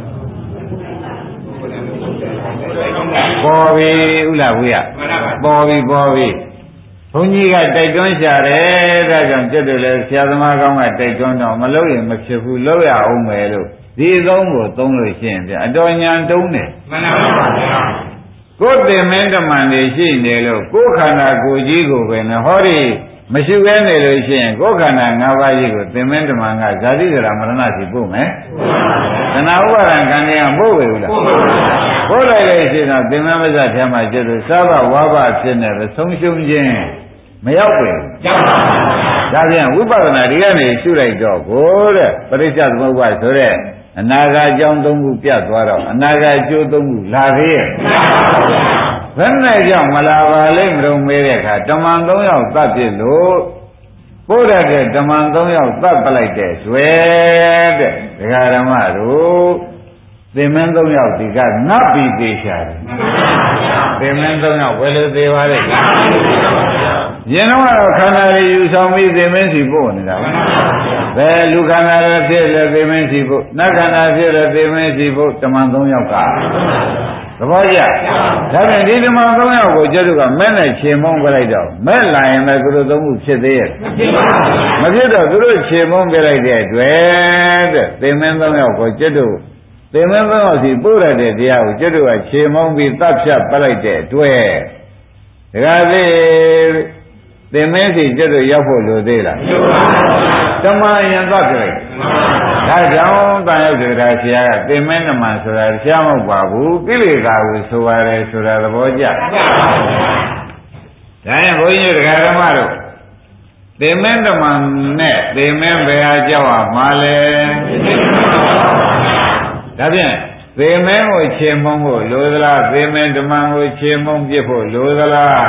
ပေါ်ပြီဥလာဝိယပေါ်ပြီပေါ်ပြီဘုန်းကြီးကတိုက်တွန်းရှာတယ်ဒါကြောင့်ကျွတ်တယ်လေဆရာသမားကောင်းကတိုက်တွန်းတော့မလုပ်ရင်မဖြစ်ဘူးလုပ်ရအောင်မယ်လို့ဒီသုံးကိုသုံးလို့ရှိရင်ပြအတော်ညာတုံးတယ်မှန်ပါဗျာကိုယ်တင်မင်းတမန်တွေရှိနေလို့ကိုယ်ခန္ဓာကိုယ်ကြီးကိုပဲနဲ့ဟောဒီမရှိဘဲနေလို့ရှိရင်ကိုယ်ခန္ဓာ၅ပါးကြီးကိုတင်မင်းတမန်ကဇာတိကရာမရဏစီပို့မယ်သနာဥပါဒံကံတွေကပို့ဝေဘူးလားပို့လိုက်လို့ရှိရင်တော့တင်မင်းမဇ္ဇထဲမှာကျတော့သာဘဝါဘဖြစ်နေပဲဆုံးရှုံးခြင်းမရောက်ပဲရောက်ပါဘူးဒါပြန်ဝိပဿနာဒီကနေရှုလိုက်တော့ကိုတဲ့ပရိစ္ဆေသမုပ္ပါဆိုတဲ့အနာဂတ်အကြောင်းသုံးခုပြတ်သွားတော့အနာဂတ်အကျိုးသုံးခုလာသေးရဲ့ဘယ်နဲ့ကြောင့်မလာပါလိမ့်မလို့မေးတဲ့အခါတမန်သုံးယောက်သတ်ပြစ်လို့ပို့ရတဲ့တမန်သုံးယောက်သတ်ပလိုက်တဲ့ကျွဲတဲ့ဒကာဓမ္မတို့သင်္မင်းသုံးယောက်ဒီကငတ်ပြီးသေးချာတယ်သင်္မင်းသုံးယောက်ဘယ်လိုသေးပါလဲရင်တော့ခန္ဓာတွေယူဆောင်ပြီးသင်္မင်းစီပို့နေတာဘယ်လူခန္ဓာတွေဖြစ်လဲသင်္မင်းစီပို့နတ်ခန္ဓာဖြစ်လဲသင်္မင်းစီပို့တမန်သုံးယောက်ကသဘောကျဒါဖြင့်ဒီတမန်သုံးယောက်ကိုကျတုကမဲ့နဲ့ခြေမုံပြလိုက်တော့မဲ့လာရင်လည်းသူတို့သုံးခုဖြစ်သေးရဲ့မဖြစ်တော့သူတို့ခြေမုံပြလိုက်တဲ့အတွက်တဲ့သင်္မင်းသုံးယောက်ကိုကျတုသင်္မင်းသုံးယောက်စီပို့ရတဲ့တရားကိုကျတုကခြေမုံပြီးတတ်ဖြတ်ပလိုက်တဲ့အတွက်ဒါကြသေးသင်မင်းစီကျွတ်တို့ရောက်ဖို့လိုသေးလားဓမ္မရင်သတ်ကြလိုက်ဒါကြောင့်တန်ရုပ်တရားဆရာကသင်မင်းဓမ္မဆိုတာရှားမဟုတ်ပါဘူးကိလေသာကိုဆိုရတယ်ဆိုတာသဘောကျဒါရင်ဘုန်းကြီးတရားဓမ္မတို့သင်မင်းဓမ္မနဲ့သင်မင်းဘယ်ဟာကြောက်ရမှာလဲဒါဖြင့်သေမင်းကိုခြေမုံဖို့လိုသလားသေမင်းဓမ္မကိုခြေမုံပြစ်ဖို့လိုသလား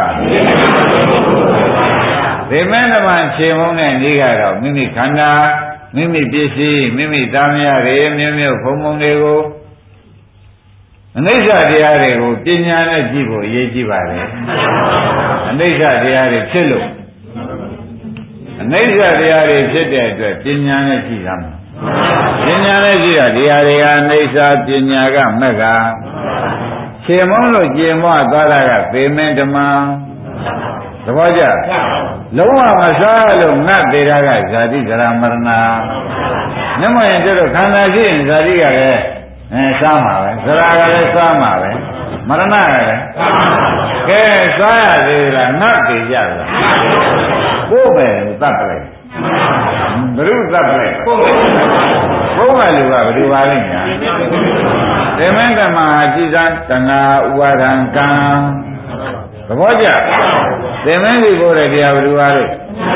သေမင်းဓမ္မခြေမုံတဲ့နေ့ကတော့မိမိခန္ဓာမိမိပစ္စည်းမိမိသားမယားတွေမျိုးမျိုးဘုံဘုံတွေကိုအနိစ္စတရားတွေကိုပညာနဲ့ကြည့်ဖို့အရေးကြီးပါတယ်အနိစ္စတရားတွေဖြစ်လို့အနိစ္စတရားတွေဖြစ်တဲ့အတွက်ပညာနဲ့ကြည့်ရမှာပညာနဲ့ကြည့်တာဒီဟာတွေဟာအိဋ္ဌာပညာကမက်ကခြေမုံလို့ကျင်မွားသွားတာကသေမင်းဓမ္မသဘောကျလုံးဝမစားလို့ငတ်သေးတာကဇာတိဇရာမရဏမျက်မှောင်ရင်တို့ခန္ဓာရှိရင်ဇာတိကလည်းအဲစားမှာပဲဇရာကလည်းစားမှာပဲမရဏကလည်းကဲစားရသေးလားငတ်သေးကြလားကိုယ်ပဲသတ်ပလိုက်ဘုရုသတ်ပလိုက်ဘုရားလူကဘယ်လိုပါလိမ့်ညာသေမင်းဓမ္မအကြည့်စမ်းတဏှာဥပါဒံကံသဘောကျသေမင်းကြီးပို့တဲ့တရားဘယ်လိုပါလိမ့်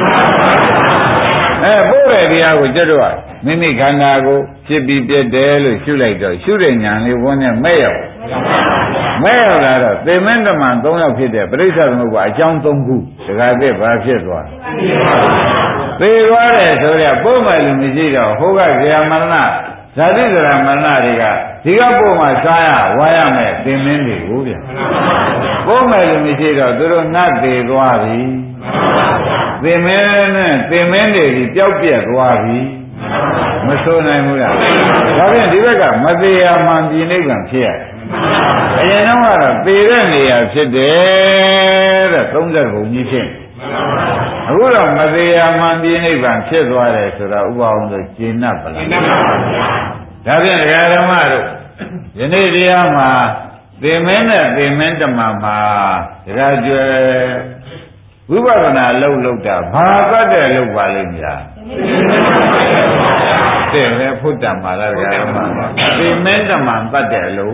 အဲပို့တဲ့တရားကိုကျွတ်တော့မိမိခန္ဓာကိုဖြစ်ပြီးပြည့်တယ်လို့ရှုလိုက်တော့ရှုတဲ့ဉာဏ်လေးဝန်းနဲ့မဲ့ရောက်မဲ့ရောက်လာတော့သေမင်းဓမ္မသုံးယောက်ဖြစ်တဲ့ပရိစ္ဆေသမုပ္ပါအကြောင်းသုံးခုတခါတည်းဘာဖြစ်သွားသေသွားတယ်ဆိုရပို့မယ်လို့မရှိတော့ဟိုကဇာမရဏဇာတိဇရာမရဏတွေကဒီကပို့မှစားရဝါရမယ်သင်မင်းတွေကိုဗျပို့မယ်လို့မရှိတော့သူတို့ငတ်သေးသွားပြီသင်မင်းနဲ့သင်မင်းတွေကြီးပျောက်ပြက်သွားပြီမဆိုးနိုင်ဘူးလားဒါဖြင့်ဒီဘက်ကမသေးရမှန်ပြည်နိဗ္ဗာန်ဖြစ်ရအရင်တော့ကတော့သေတဲ့နေရာဖြစ်တယ်တဲ့သုံးသက်ဘုံကြီးဖြစ်အခုတော့မသေးရမှန်ပြည်နိဗ္ဗာန်ဖြစ်သွားတယ်ဆိုတော့ဥပအောင်ဆိုကျင့်납ပလားဒါဖြင့်ဒကာဓမ္မတို့ယနေ့တရားမှာသေမင်းနဲ့သေမင်းဓမ္မမှာဒကာကျွယ်ဝိပဿနာလှုပ်လှုပ်တာဘာသတ်တဲ့လှုပ်ပါလိမ့်များတဲ့ပဲဖုဒ္ဓမာလားဒကာဓမ္မသေမင်းဓမ္မသတ်တဲ့လှုပ်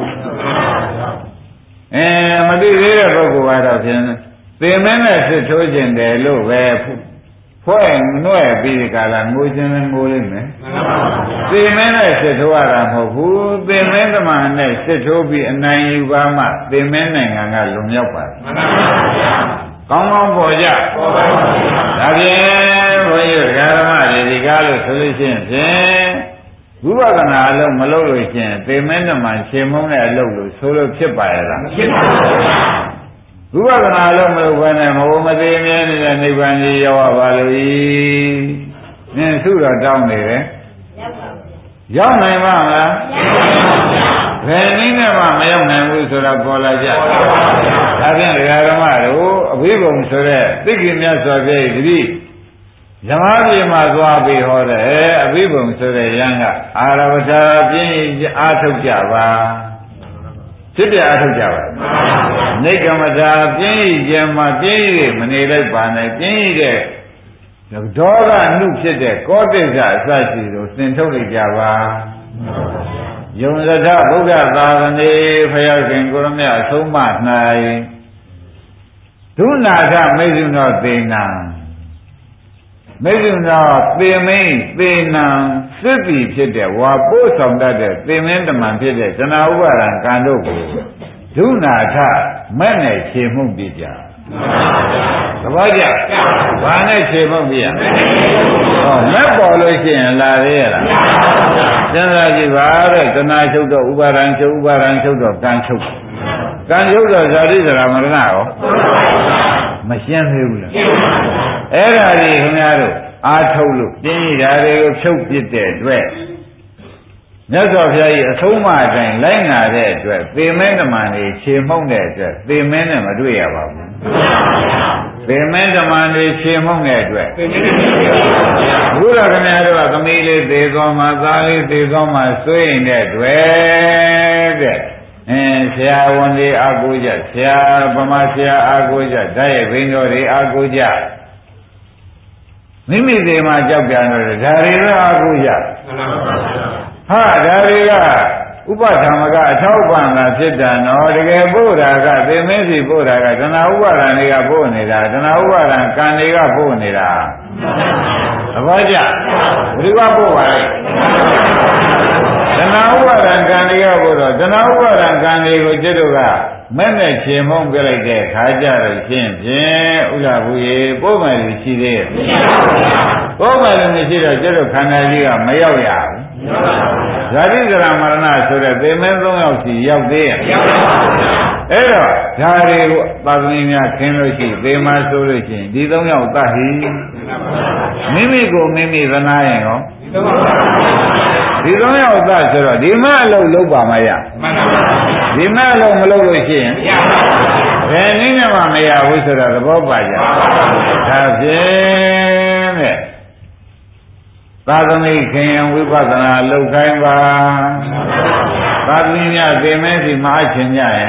အဲမသိသေးတဲ့ပုဂ္ဂိုလ်ကတော့ဖြင့်သေမင်းနဲ့စစ်ထိုးခြင်းတယ်လို့ပဲဖွဲ့နှွဲ့ပြီးဒီကလာငိုခြင်းငိုလိမ့်မယ်သေမင်းနဲ့စစ်ထိုးရတာမဟုတ်ဘူးသေမင်းဓမ္မနဲ့စစ်ထိုးပြီးအနိုင်ယူပါမှသေမင်းနိုင်ငံကလွန်မြောက်ပါတယ်ကောင်းကောင်းပေါ်ကြပေါ်ပါပါဒါဖြင့်ဘုန်းကြီးဓမ္မတွေဒီကားလို့ဆိုလို့ရှိရင်ဖြင့်ဝိပဿနာအလုံးမလုပ်လို့ရှိရင်သေမင်းဓမ္မရှင်းမုန်းတဲ့အလုပ်လို့ဆိုလို့ဖြစ်ပါရဲ့လားဖြစ်ပါဘူးဝိပဿနာအလုံးမလုပ်ဘဲနဲ့မဟုတ်မသေးမြဲနေတဲ့နိဗ္ဗာန်ကြီးရောက်ပါလို့ဤနင်းသူ့တော့တောင်းနေတယ်ရောက်နိုင်ပါမလားဘယ်နည်းနဲ့မှမရောက်နိုင်ဘူးဆိုတော့ပေါ်လာကြဒါဖြင့်ဒကာဓမ္မတို့အဘိဓမ္မာဆိုတဲ့သိက္ခာမြတ်စွာဘုရားတတိဓမ္မပြေမှာသွားပြီးဟောတယ်အဘိဓမ္မာဆိုတဲ့ယန္ကအာရဝတ္ထာပြင်းအားထုတ်ကြပါစစ်ပြအားထုတ်ကြပါနိဂမတာပြင်းရခြင်းမှာပြင်းရမနေလိုက်ပါနဲ့ပြင်းရတဲ့ဒေါသနုဖြစ်တဲ့ကောတိစ္ဆအစရှိတို့သင်ထုတ်လိုက်ကြပါယုံရထဗုဒ္ဓသာသနေဖယားခင်ကိုရမြအဆုံးမ၌ဒုနာထမေဇုနောသေနံမေဇုနောသေမိန်သေနံစစ်တီဖြစ်တဲ့ဝါပို့ဆောင်တတ်တဲ့သေမင်းတမန်ဖြစ်တဲ့ဇနာဥပါဒံကံတို့ကိုဒုနာထမဲ့နဲ့ခြေမှုန့်ပြကြသဘောကျဘာနဲ့ခြေမှုန့်ပြရဟောမဲ့ပေါ်လို့ရှိရင်လာသေးရလားစဉ်းစားကြည့်ပါတဲ့တဏှာချုပ်တော့ဥပါဒံချုပ်ဥပါဒံချုပ်တော့ကံချုပ်ကံချုပ်တော့ဇာတိဇရာမရဏရောမရှင်းသေးဘူးလားအဲ့ဒါကြီးခင်ဗျားတို့အာထုတ်လို့ပြင်းရတာတွေကိုဖြုတ်ပစ်တဲ့အတွက်မြတ်စွာဘုရားကြီးအဆုံးအမအတိုင်းလိုက်နာတဲ့အတွက်သေမင်းဓမ္မတွေခြေမှုန့်တဲ့အတွက်သေမင်းနဲ့မတွေ့ရပါဘူးသေမင်းဓမ္မတွေခြေမှုန့်တဲ့အတွက်ဘုရားခင်ဗျားတို့ကသမီးလေးသေသွားမှသားလေးသေသွားမှဆွေးရင်တဲ့အတွက်တဲ့အဲဆရာဝန်တွေအာကိုကြဆရာဗမာဆရာအာကိုကြဓာတ်ရိုက်ဘိန်းတော်တွေအာကိုကြမိမိတွေမှာကြောက်ကြတော့ဒါတွေကအာဟုရဟာဒါတွေကဥပဓမ္မကအထောက်ပံ့တာဖြစ်တာနော်တကယ်ပို့တာကသေမင်းစီပို့တာကတဏှာဥပါဒံတွေကပို့နေတာတဏှာဥပါဒံကံတွေကပို့နေတာသဘောကျဘယ်သူကပို့ပါလဲတဏှာဥပါဒံကံတွေကပို့တော့တဏှာဥပါဒံကံတွေကိုကျွတ်တို့ကမဲ့နဲ့ချေမှုန်းပြလိုက်တဲ့ခါကြတော့ရှင်းဖြင့်ဥဒ္ဓဘူးရေပို့မယ်လို့ရှိသေးရဲ့ပို့မယ်လို့မရှိတော့ကျွတ်တို့ခန္ဓာကြီးကမရောက်ရဘူးဇာတိဇရာမရဏဆိုတဲ့သေမင်းသုံးယောက်စီရောက်သေးရဲ့အဲ့တော့ဓာတွေကိုသာသမီများခင်းလို့ရှိသေမဆိုလို့ရှိရင်ဒီသုံးယောက်သတ်ဟိမိမိကိုမိမိသနာရင်ရောဒီသုံးယောက်သတ်ဆိုတော့ဒီမအလုပ်လုပ်ပါမရဒီမအလုပ်မလုပ်လို့ရှိရင်ဘယ်နည်းနဲ့မှမရဘူးဆိုတော့သဘောပါကြဒါဖြင့်တဲ့သာသမီခင်ယံဝိပဿနာလုပ်ခိုင်းပါသာသမီများသိမဲစီမအားချင်ကြရင်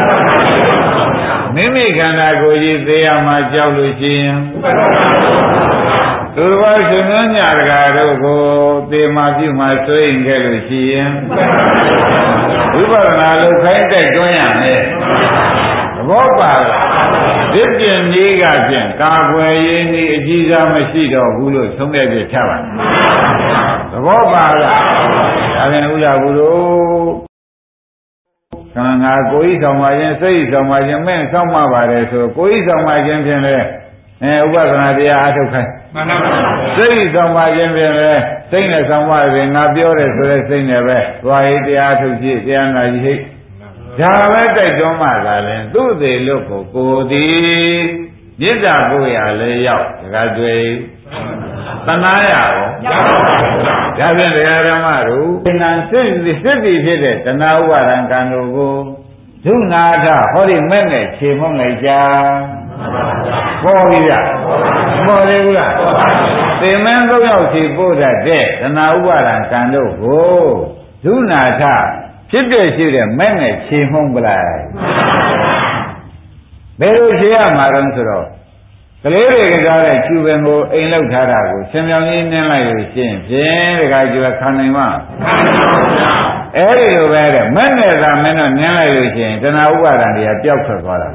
မိမိခန္ဓာကိုယ်ကြီးသိရမှာကြောက်လို့ရှိရင်သူတော်ဘာရှင်များညတကာတို့ကိုသေမာပြုမှာဆွေးရင်ခဲ့လို့ရှိရင်ဝိပဿနာလုပ်ခိုင်းတိုက်တွန်းရမယ်သဘောပါလားဒီပြင်ကြီးကဖြင့်ကာကွယ်ရေးနည်းအကြီးစားမရှိတော့ဘူးလို့သုံးတဲ့ပြချပါသဘောပါလားဒါပြန်ဥဒ္ဓဘူးတို့ခန္ဓာကိုယ်ဤဆောင်ပါခြင်းစိတ်ဤဆောင်ပါခြင်းမဲ့ဆောင်ပါပါတယ်ဆိုကိုယ်ဤဆောင်ပါခြင်းဖြင့်လည်းအဲဥပဒနာတရားအထုတ်ခိုင်းမှန်ပါပါစိတ်ဤဆောင်ပါခြင်းဖြင့်လည်းစိတ်နဲ့ဆောင်ပါတယ်ငါပြောတယ်ဆိုတဲ့စိတ်နဲ့ပဲသွားရေးတရားထုတ်ကြည့်တရားနာကြည့်ဒါပဲတိုက်တွန်းမှသာလဲသူ့သေးလို့ကိုကိုသည်မေတ္တာပို့ရလဲရောက်တခါတွေ့သနာရရောဒါဖြင့်တရားဓမ္မတို့သင်္ကန်းစိတ်စိတ်ပြီးဖြစ်တဲ့တဏှာဥပါဒံကံတို့ကိုဒုနာထဟောဒီမဲ့နဲ့ခြေမုံလိုက်ကြပေါ်ပြီဗျပေါ်သေးဘူးလားသင်္မင်းသုံးယောက်စီပို့တတ်တဲ့တဏှာဥပါဒံကံတို့ကိုဒုနာထဖြစ်ပြရှိတဲ့မဲ့နဲ့ခြေမှုန်းပလိုက်ဘယ်လိုခြေရမှာတော့ဆိုတော့ကလေးတွေကစားတဲ့ကျူပင်ကိုအိမ်လောက်ထားတာကိုဆင်မြောင်ကြီးနင်းလိုက်လို့ရှင်းဖြင့်တခါကျူခံနိုင်မှာအဲ့ဒီလိုပဲတဲ့မဲ့နဲ့သာမင်းတို့နင်းလိုက်လို့ရှင်းတဏှာဥပါဒံတွေကပျောက်ထွက်သွားတာ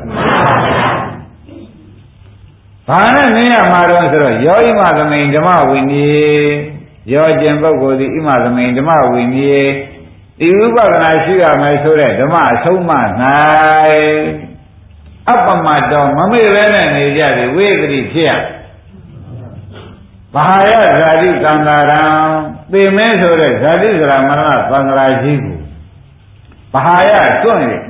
ဘာနဲ့နင်းရမှာတော့ဆိုတော့ယောဣမသမိန်ဓမ္မဝိနည်းယောကျင်ပုဂ္ဂိုလ်ဒီဣမသမိန်ဓမ္မဝိနည်းဒီဥပဒနာရှိရမယ်ဆိုတဲ့ဓမ္မအဆုံးမ၌အပမတ္တောမမေ့ပဲနဲ့နေကြတယ်ဝိသတိဖြစ်ရဘာယဇာတိကံတာရံသေမဲဆိုတဲ့ဇာတိစရာမရဏသံဃာရှိကိုဘာယစွန့်ရ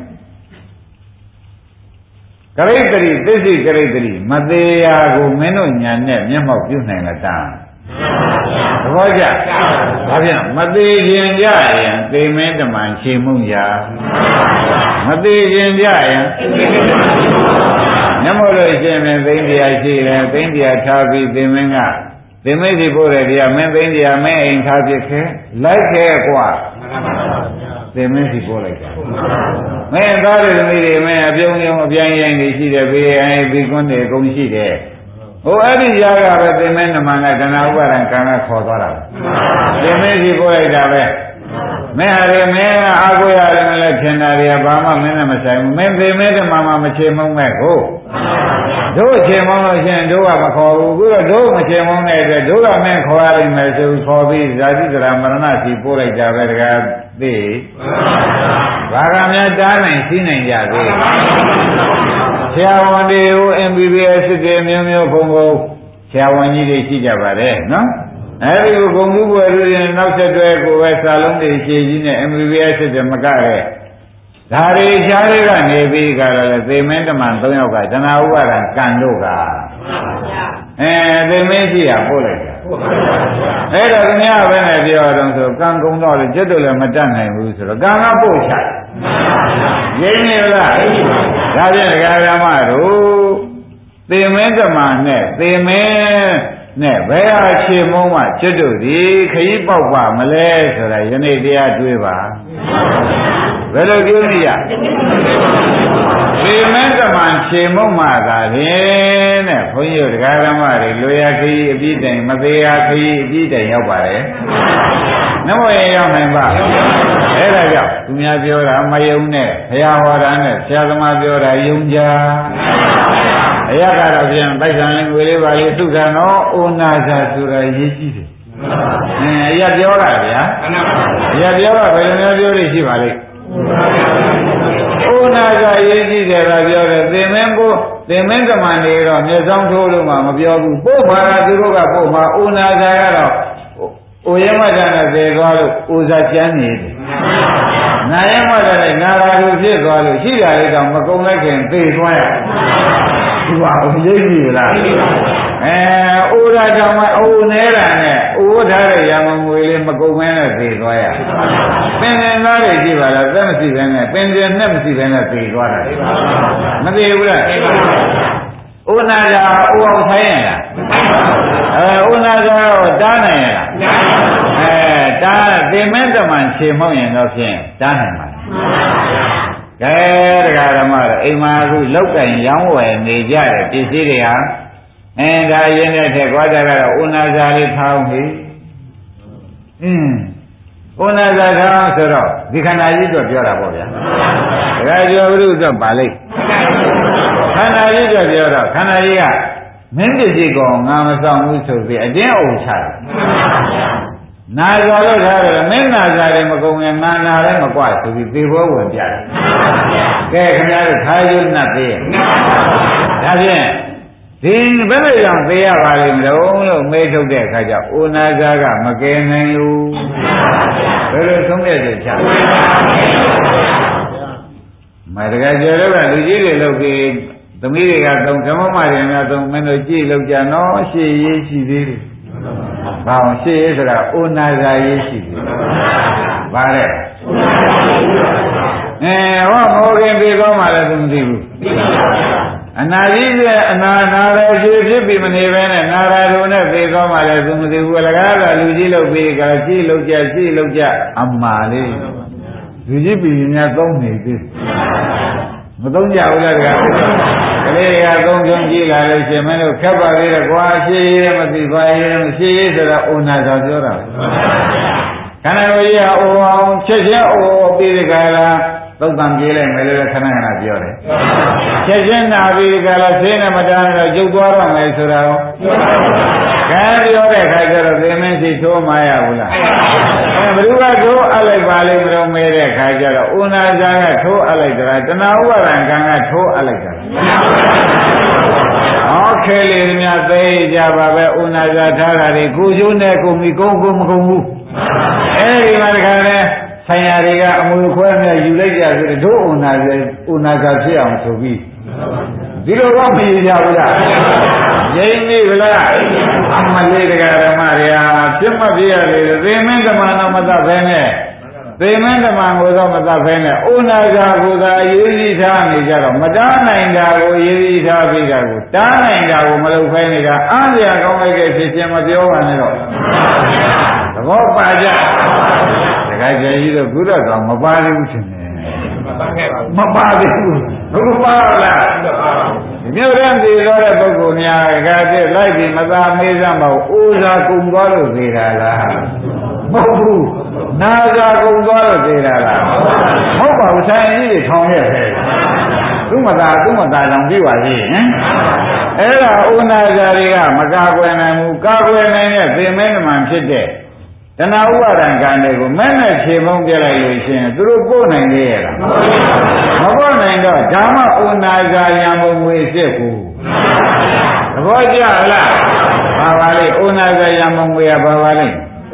ကရိတ္တိသစ္စိကရိတ္တိမသေးရာကိုမင်းတို့ညာနဲ့မျက်မှောက်ပြုနိုင်လားတာသဘောကျဒါဖြင့်မသေးခြင်းကြရင်သေမင်းတမန်ခြေမှုန်းရာမသေးခြင်းကြရင်မျက်မှောက်လို့ရှိရင်သိန်းတရားရှိတယ်သိန်းတရားထားပြီးသေမင်းကသေမိတ်ဒီပို့တဲ့တရားမင်းသိန်းတရားမင်းအိမ်ထားပြခဲလိုက်ခဲกว่าသေမင်းဒီပို့လိုက်တာမင်းသားတွေသမီးတွေမင်းအပြုံးယုံအပြိုင်ရိုင်းတွေရှိတယ်ဘေးအိမ်ပြီးကွန်းတွေအကုန်ရှိတယ်ဟိုအဲ့ဒီຢာကပဲသေမင်းနမကတဏှာဥပါဒံကံကခေါ်သွားတာသေမင်းဒီပို့လိုက်တာပဲမင်းဟာရမင်းအာကိုရတယ်မလဲထင်တာတွေကဘာမှမင်းနဲ့မဆိုင်ဘူးမင်းသေမင်းတမမှမချေမုံမဲ့ကိုတို့ချေမုံလို့ရှိရင်တို့ကမခေါ်ဘူးခုတော့တို့မချေမုံတဲ့အတွက်တို့ကမင်းခေါ်ရလိမ့်မယ်ဆိုခေါ်ပြီးဇာတိတရာမရဏစီပို့လိုက်တာပဲတကားသိဘာကများတားနိုင်သိနိုင်ကြသေးဆရာဝန်တွေကို M B B S တွေမျိုးမျိုးဘုံဘုံဆရာဝန်ကြီးတွေရှိကြပါတယ်နော်အဲဒီကိုဂုံမှုပွဲတွေနောက်ဆက်တွဲကိုပဲစာလုံးတွေရှည်ကြီးနဲ့ M B B S တွေမကတဲ့ဒါတွေရှားတွေကနေပြီးကြတော့လေသေမင်းတမန်၃ယောက်ကတဏှာဥပါဒံကံတို့ကအဲသေမင်းရှိရပို့လိုက်တာအဲ့တော့ခင်ဗျားပဲနဲ့ပြောတော့ဆိုကံကုံတော့လေကျွတ်တို့လည်းမတတ်နိုင်ဘူးဆိုတော့ကံကပို့ချရင်းနေလားဒါဖြင့်ဒကာဓမ္မတို့သေမင်းတမန်နဲ့သေမင်းနဲ့ဘယ်ဟာခြေမုံးမှကျွတ်တို့ဒီခရီးပေါက်ပါမလဲဆိုတာယနေ့တရားတွေးပါဘယ်လိုပြောနေရဒီမင်းကမှန်ခြေမုံမှသာဖြင့်တဲ့ဘုန်းကြီးတို့တရားဓမ္မတွေလူရခီးအပြည့်တိုင်မသေးရခီးအပြည့်တိုင်ရောက်ပါတယ်နမောရရောက်နိုင်ပါအဲ့ဒါကြောင့်သူများပြောတာမယုံနဲ့ဘုရားဟောတာနဲ့ဆရာသမားပြောတာယုံကြအရကတော့ပြန်ပိုက်ဆံလေးငွေလေးပါလေးသုခံတော့ဩနာစာဆိုတာရေးကြည့်တယ်အင်းအရပြောတာဗျာအရပြောတာဘယ်လိုမျိုးပြောလို့ရှိပါလိမ့်ဩနာစာရေးကြည့်တယ်ကပြောတယ်သင်မင်းကိုသင်မင်းကမှန်နေတော့မျက်စောင်းထိုးလို့မှမပြောဘူးပို့မှာသူတို့ကပို့မှာဩနာစာကတော့ဩရမတန်နဲ့သေသွားလို့ဩဇာကျမ်းနေတယ်နာယမတန်နဲ့နာရာလူဖြစ်သွားလို့ရှိတာလေးတော့မကုံလိုက်ခင်သေသွားရဒီပါဦးရိပ်ပြီလားအဲဩရာကြောင့်မဩနေတာနဲ့ဩထားတဲ့ရမငွေလေးမကုံမဲနဲ့သေသွားရပင်စင်သားတွေကြည့်ပါလားသက်မရှိဘဲနဲ့ပင်စင်နဲ့မရှိဘဲနဲ့သေသွားတာမသေဘူးလားဥနာဇာဥအောင်ဆိုင်ရလားအဲဥနာဇာကိုတားနိုင်ရလားအဲတားသင်္မင်းတမန်ခြေမောက်ရင်တော့ဖြင့်တားနိုင်ပါကဲတရားဓမ္မတော့အိမ်မှာအခုလောက်ကင်ရောင်းဝယ်နေကြတဲ့ပစ္စည်းတွေဟာအဲဒါရင်းတဲ့ထက်သွားကြတော့ဥနာဇာလေးထောင်းပြီအင်းဥနာဇာထောင်းဆိုတော့ဒီခန္ဓာကြီးတော့ပြောတာပေါ့ဗျာဒါကြောဘုရုဆိုပါလိမ့်ခန္ဓာကြီးတော့ပြောတော့ခန္ဓာကြီးကမင်းပစ္စည်းကောင်ငါမဆောင်ဘူးဆိုပြီးအတင်းအုပ်ချတယ်နာဇာလို့ထားတယ်မင်းနာဇာလည်းမကုန်ရင်ငါနာလည်းမကွာဆိုပြီးသေဘောဝင်ပြတယ်ကဲခင်ဗျားတို့ခါးကျုံနဲ့သေးဒါဖြင့်ဒီဘယ်လိုကြောင့်သေရပါလိမ့်မလို့လို့မေးထုတ်တဲ့အခါကျဩနာဇာကမကယ်နိုင်လို့ဘယ်လိုဆုံးဖြတ်ချက်ချမတကယ်ကြတော့ကလူကြီးတွေလုပ်ပြီးသမီးတွေကသုံးဓမ္မမတွေများသုံးမင်းတို့ကြည့်လောက်ကြနော်ရှေ့ရေးရှိသေးတယ်။ဘာအောင်ရှေ့ရေးဆိုတာဩနာဇာရေးရှိသေးတယ်။ဘာလဲ။အဲဟောမောခင်ပြေကောင်းမှလည်းသူမသိဘူး။အနာကြီးကအနာနာရရှိဖြစ်ပြီးမနေပဲနဲ့နာရာတို့နဲ့ပြေကောင်းမှလည်းသူမသိဘူး။အလကားကလူကြီးလုပ်ပြီးကကြည့်လောက်ကြကြည့်လောက်ကြအမှားလေးလူကြီးပြည်များသုံးနေသေးတယ်မသုံးကြဘူးလားတရားကလေးတွေကသုံးချုံကြည့်လာလို့ရှင်မင်းတို့ခက်ပါသေးတယ်ကွာရှေးရေးမသိပါရေးမရှေးရေးဆိုတာဩနာသာပြောတာခန္ဓာကိုယ်ကြီးကဩအောင်ချက်ချင်းဩပြီးဒီကလာသုတ်တံပြေးလိုက်မယ်လို့ခဏခဏပြောတယ်ချက်ချင်းနာပြီးဒီကလာဆေးနဲ့မတားတော့ကျုပ်သွားတော့မယ်ဆိုတာကိုခဲပြောတဲ့ခါကျတော့သင်မင်းစီထိုးမရဘူးလားအဲဘယ်သူကထိုးအပ်လိုက်ပါလိမ့်မလို့မဲတဲ့ခါကျတော့ဥနာဇာကထိုးအပ်လိုက်တာတဏှာဥပါဒံကံကထိုးအပ်လိုက်တာဟောခဲလေများသိကြပါပဲဥနာဇာထားတာတွေကိုကျိုးနဲ့ကိုမီကုန်းကိုမကုန်းဘူးအဲဒီမှာတခါလဲဆိုင်ရာတွေကအမွေခွဲနဲ့ယူလိုက်ကြဆိုတော့ဒုဥနာဇာဥနာဇာဖြစ်အောင်ဆိုပြီးဒီလိုတော့မရကြဘူးလားငြိမ့်နေဗလားအမလေးတရားဓမ္မတွေဟာပြတ်မပြရလေသေမင်းဓမ္မတော့မတတ်ဘဲနဲ့သေမင်းဓမ္မကိုတော့မတတ်ဘဲနဲ့ဩနာဇာကိုသာရေးစီထားနေကြတော့မတားနိုင်တာကိုရေးစီထားပြီးတာကိုတားနိုင်တာကိုမလုပ်ဖဲနေတာအားရကောင်းလိုက်တဲ့ဖြစ်ခြင်းမပြောပါနဲ့တော့သဘောပါကြတခါကျကြီးတော့ကုသတော်မပါသေးဘူးရှင်မပါသေးဘူးဘုရားပါလားမြို့ရန်တည်သောတဲ့ပုဂ္ဂိုလ်များကတည်းလိုက်ပြီးမသာမေးစမ်းပါဘူးဥဇာကုံသွားလို့သေးတာလားမဟုတ်ဘူးနာဇာကုံသွားလို့သေးတာလားမဟုတ်ပါဘူးဆိုင်ကြီးတွေထောင်ရဲ့ပဲသူမသာသူမသာကြောင့်ပြပါသေးဟင်အဲ့ဒါဥနာဇာတွေကမကာကွယ်နိုင်ဘူးကာကွယ်နိုင်တဲ့သင်္မဲနမှန်ဖြစ်တဲ့တဏှာဥပါဒံကံတွေကိုမဲ့နဲ့ခြေမုံပြလိုက်လို့ရှိရင်သူတို့ပို့နိုင်သေးရဲ့လားမပို့နိုင်တော့ဓမ္မဥနာဇာယံဘုံဝေစစ်ကိုသဘောကျလားဘာပါလိဥနာဇာယံဘုံဝေကဘာပါလိ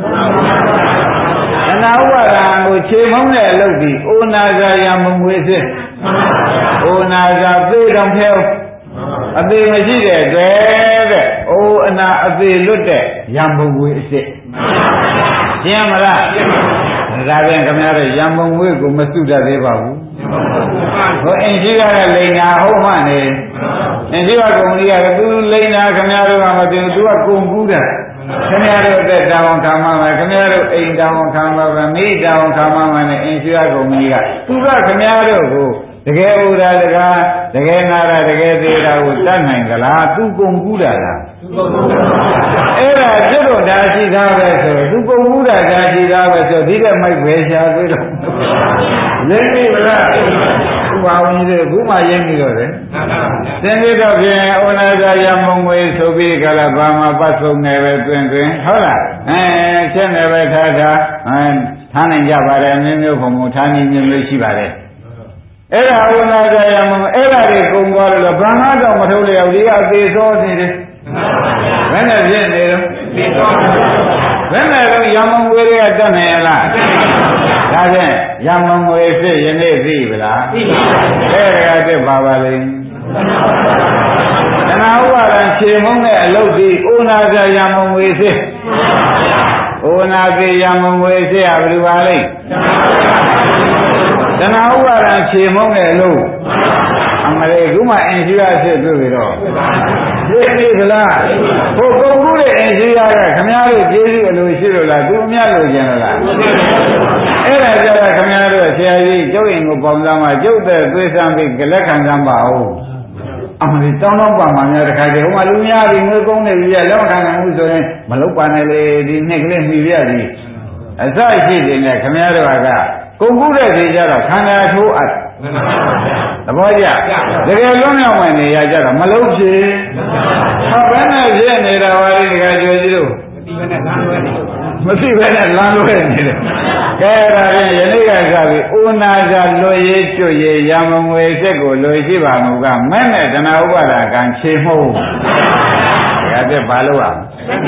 တဏှာဥပါဒံကိုခြေမုံနဲ့လုပ်ပြီးဥနာဇာယံဘုံဝေစစ်ဥနာဇာသေတော်ဖျောက်အသေးမရှိတဲ့အတွက်တဲ့အိုးအနာအသေးလွတ်တဲ့ယံဘုံဝေအစ်စ်ရှင်းမလားဒါပြန်ခင်ဗျားတို့ရံမုံဝေးကိုမစုတတ်သေးပါဘူးဟိုအင်ရှိကလည်းလိန်နာဟုတ်မှနေအင်ရှိကကုံကြီးကသူလိန်နာခင်ဗျားတို့ကမသိဘူးသူကကုံကူးတာခင်ဗျားတို့အသက်တောင်းခံမှမယ်ခင်ဗျားတို့အိမ်တောင်းခံမှမယ်မိတောင်းခံမှမယ်နဲ့အင်ရှူရကုမ္ပဏီကသူကခင်ဗျားတို့ကိုတကယ်ဥဒါတကားတကယ်နာတာတကယ်သေးတာကိုတတ်နိုင်ကြလားသူကုန်ကူးတာလားသူကုန်ကူးတာအဲ့ဒါကျွတ်တော့ဒါရှိသားပဲဆိုသူကုန်ကူးတာဒါရှိသားပဲဆိုဒီကမိုက်ပဲရှားသေးတော့ရင်းပြီလားဥပါဝင်ကြီးကခုမှရင်းပြီးတော့တယ်သင်္ကေတဖြင့်ဩနာဇာယမုံငွေဆိုပြီးကြလားဘာမှပတ်ဆုံးနေပဲတွင်တွင်ဟုတ်လားအဲချက်နေပဲထားထားအဲထားနိုင်ကြပါတယ်မျိုးမျိုးပုံပုံထားနေမျိုးမျိုးရှိပါတယ်အဲ့ဒါဝိနာဇာယမအဲ့ဒါတွေကုံသွားလို့ဘာမှတော့မထုတ်လျောက်ဒီကအသေးစောနေတယ်ဘယ်နဲ့ဖြစ်နေတော့ဘယ်နဲ့တော့ယမငွေတွေကတတ်နိုင်ရလားဒါဖြင့်ယမငွေဖြစ်ယနေ့သိပြီလားသိပါဘူးအဲ့ဒါကတည်းပါပါလိမ့်တဏှာဥပါဒံခြေမုံတဲ့အလုပ်ဒီဩနာဇာယမငွေဖြစ်ဩနာဇာယမငွေဖြစ်ရဘယ်လိုပါလိမ့်တဏှာဥပါဒံခြေမုံတဲ့အလုပ်အမလေးခုမှအင်ရှိရဖြစ်ပြီတော့သိပြီခလားဟိုကုန်ကူးတဲ့အင်ရှိရကခမည်းတော်ကျေးဇူးအလိုရှိလို့လားသူအမြတ်လိုချင်လို့လားအဲ့ဒါကြတော့ခမည်းတော်ဆရာကြီးကျုပ်ရင်ကိုပေါင်းသားမှာကျုပ်တဲ့သွေးဆန်းပြီးလက်ခံစမ်းပါဦးအမလေးတောင်းတော့ပါမှများတခါကျဟိုမှာလူများပြီးငွေကုန်းနေပြီလက်မခံနိုင်ဘူးဆိုရင်မလုပ်ပါနဲ့လေဒီနှစ်ကလေးမှီပြသည်အစရှိတယ်နဲ့ခမည်းတော်ကကုန်ကူးတဲ့ခေကြတော့ခန္ဓာထိုးအပ်သဘောကျတကယ်လွတ်မြောက်မှနေရကြတော့မလုံးဖြစ်ဟောဘယ်နဲ့ဖြစ်နေတာပါလဲဒီကကြွကြီးတို့မသိဘဲနဲ့လမ်းလွဲနေတယ်ကဲဒါဖြင့်ယနေ့ကစပြီးဥနာဇာလွတ်ရေးကျွတ်ရေးရမငွေစိတ်ကိုလွယ်ရှိပါမှုကမဲ့နဲ့တဏှာဥပါဒကံခြေမှုဒါကတည်းဘာလို့อ่ะ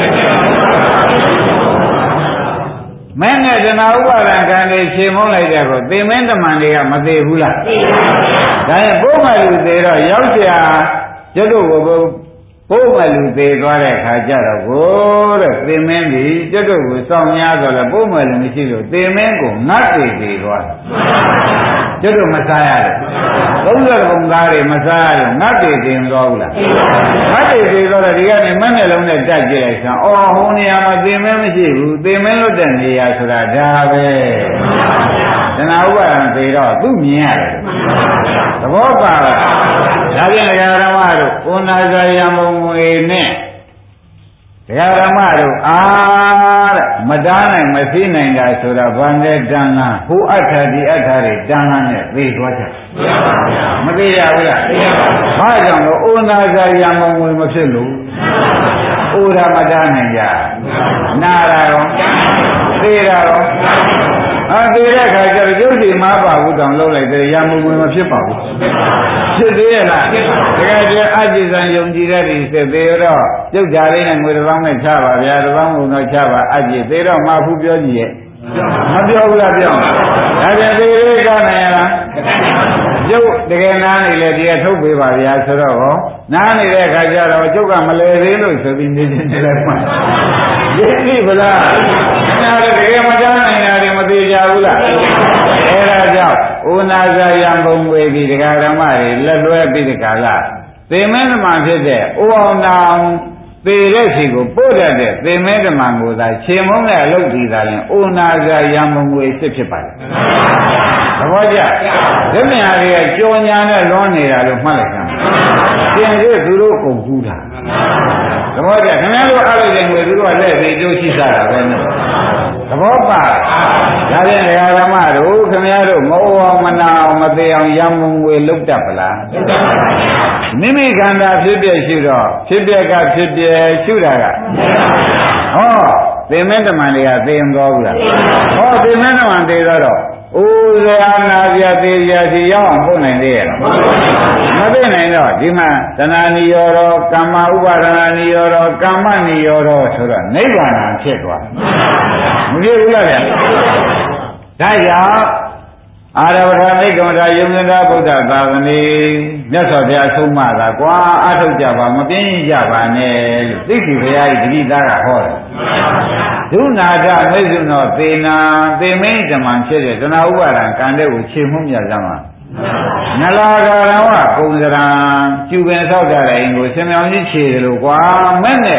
မဲနဲ့တဏှာဥပါဒံကံတွေခြေမုံးလိုက်တဲ့ကိုသေမင်းတမန်တွေကမသေးဘူးလားသိပါဘူးဒါရင်ဘုမလူသေးတော့ရောက်เสียကျွတ်တို့ကိုဘုမလူသေးသွားတဲ့ခါကျတော့ကိုတဲ့သေမင်းဒီကျွတ်တို့ကိုစောင့်များဆိုလဲဘုမလူမရှိလို့သေမင်းကိုငတ်သေးသေးသွားကျွတ်တို့မစားရတယ်သုံးရဘုံသားတွေမစားရလို့ငတ်သေးသေးမသွားဘူးလားငတ်သေးသေးတော့ဒီကနေမနဲ့လုံးနဲ့တက်ကြည့်လိုက်စမ်းအော်ဟိုနေရာမှာသေမင်းမရှိဘူးသေမင်းလွတ်တဲ့နေရာဆိုတာဒါပဲတဏှာဥပါဒံသေတော့သူ့မြင်ရတယ်သဘောပါလားဒါဖြင့်ဒကာဓမ္မတို့ဩနာဇာယမုံငွေနဲ့ဒကာဓမ္မတို့အားတဲ့မတားနိုင်မသိနိုင်တာဆိုတာဘာနဲ့တန်လားဟိုအဋ္ဌာဒီအဋ္ဌာတွေတန်လားနဲ့သိသွားကြမသိရဘူးလားဘာကြောင့်လို့ဩနာဇာယမုံငွေမဖြစ်လို့ဩရာမတားနိုင်ကြနာရာရောသိရာရောအာသေတဲ့ခါကျတော့ကျုပ်စီမပါဘူးတောင်လုံးလိုက်တယ်ရမုံဝင်မဖြစ်ပါဘူးဖြစ်သေးရဲ့လားတကယ်ကျအကြည်စံယုံကြည်တဲ့ဒီစစ်သေးတော့ကျုပ်ကြလေးနဲ့ငွေတစ်ပေါင်းနဲ့ချပါဗျာတစ်ပေါင်းကုန်တော့ချပါအကြည်သေးတော့မှဘူးပြောကြည့်ရဲ့မပြောဘူးလားပြောဒါပြန်သေလေးကနိုင်ရလားကျုပ်တကယ်နားနေလေဒီကထုတ်ပေးပါဗျာဆိုတော့ဟောနားနေတဲ့ခါကျတော့ကျုပ်ကမလဲသေးလို့ဆိုပြီးနေနေတယ်မှရည်ပြီဗလားနားတကယ်မကြားနိုင်တာတွေမသေးကြဘူးလားအဲဒါကြောင့်ဥနာဇာယံဘုံဝေဒီဒကာဓမ္မတွေလက်လွဲပြီးဒီကလာသေမင်းဓမ္မဖြစ်တဲ့ဥအောင်နာသေတဲ့စီကိုပို့တတ်တဲ့သေမင်းဓမ္မကိုသာခြေမုံးတဲ့အလုပ်ဒီသာရင်ဥနာဇာယံဘုံဝေဖြစ်ဖြစ်ပါလေသဘောကျဒုမြာတွေကကြောညာနဲ့လွန်နေတာလို့မှတ်လိုက်ကြမှာပြင်ရသူတို့ကုန်ကူးတာသဘောကျခင်ဗျားတို့အားလို့ရင်ငွေသူတို့ကလက်ပြီးကျိုးရှိစားတာပဲနော်သဘောပါဒါဖြင့်ဒကာဓမ္မတို့ခင်ဗျားတို့မဟုတ်အောင်မနာအောင်မသေးအောင်ရံမုံငွေလုတ်တတ်ပလားမိမိခန္ဓာဖြစ်ပြရှုတော့ဖြစ်ပြကဖြစ်ပြရှုတာကဟောသေမင်းတမန်တွေကသေမတော်ဘူးလားဟောသေမင်းတမန်သေတော့အိုးဇာနာပြသေးရစီရောက်အောင်ပို့နိုင်သေးရဲ့မသိနိုင်တော့ဒီမှာတဏှာနိရောဓကမ္မဥပါဒနာနိရောဓကမ္မနိရောဓဆိုတော့နိဗ္ဗာန်ဖြစ်သွားမဖြစ်ဘူးလားဗျာဒါကြောင့်အာရဝဋ္ဌနိကမ္မတာယုံကြည်သောဗုဒ္ဓသာသနေမြတ်စွာဘုရားဆုံးမတာကွာအထုတ်ကြပါမပြင်းကြပါနဲ့လို့သိက္ခာဘုရားဤတတိသားကဟောတယ်ဒုနာထမိတ်ဆုနောသေနာသေမိန်ဓမ္မဖြစ်တဲ့တဏှာဥပါဒံကံတဲ့ကိုခြေမှုမြတ်စမ်းမှာနလာကာရဝကုံစရံကျူပင်ဆောက်ကြတဲ့အိမ်ကိုရှင်မြောင်ကြီးခြေတယ်လို့ကွာမဲ့နဲ့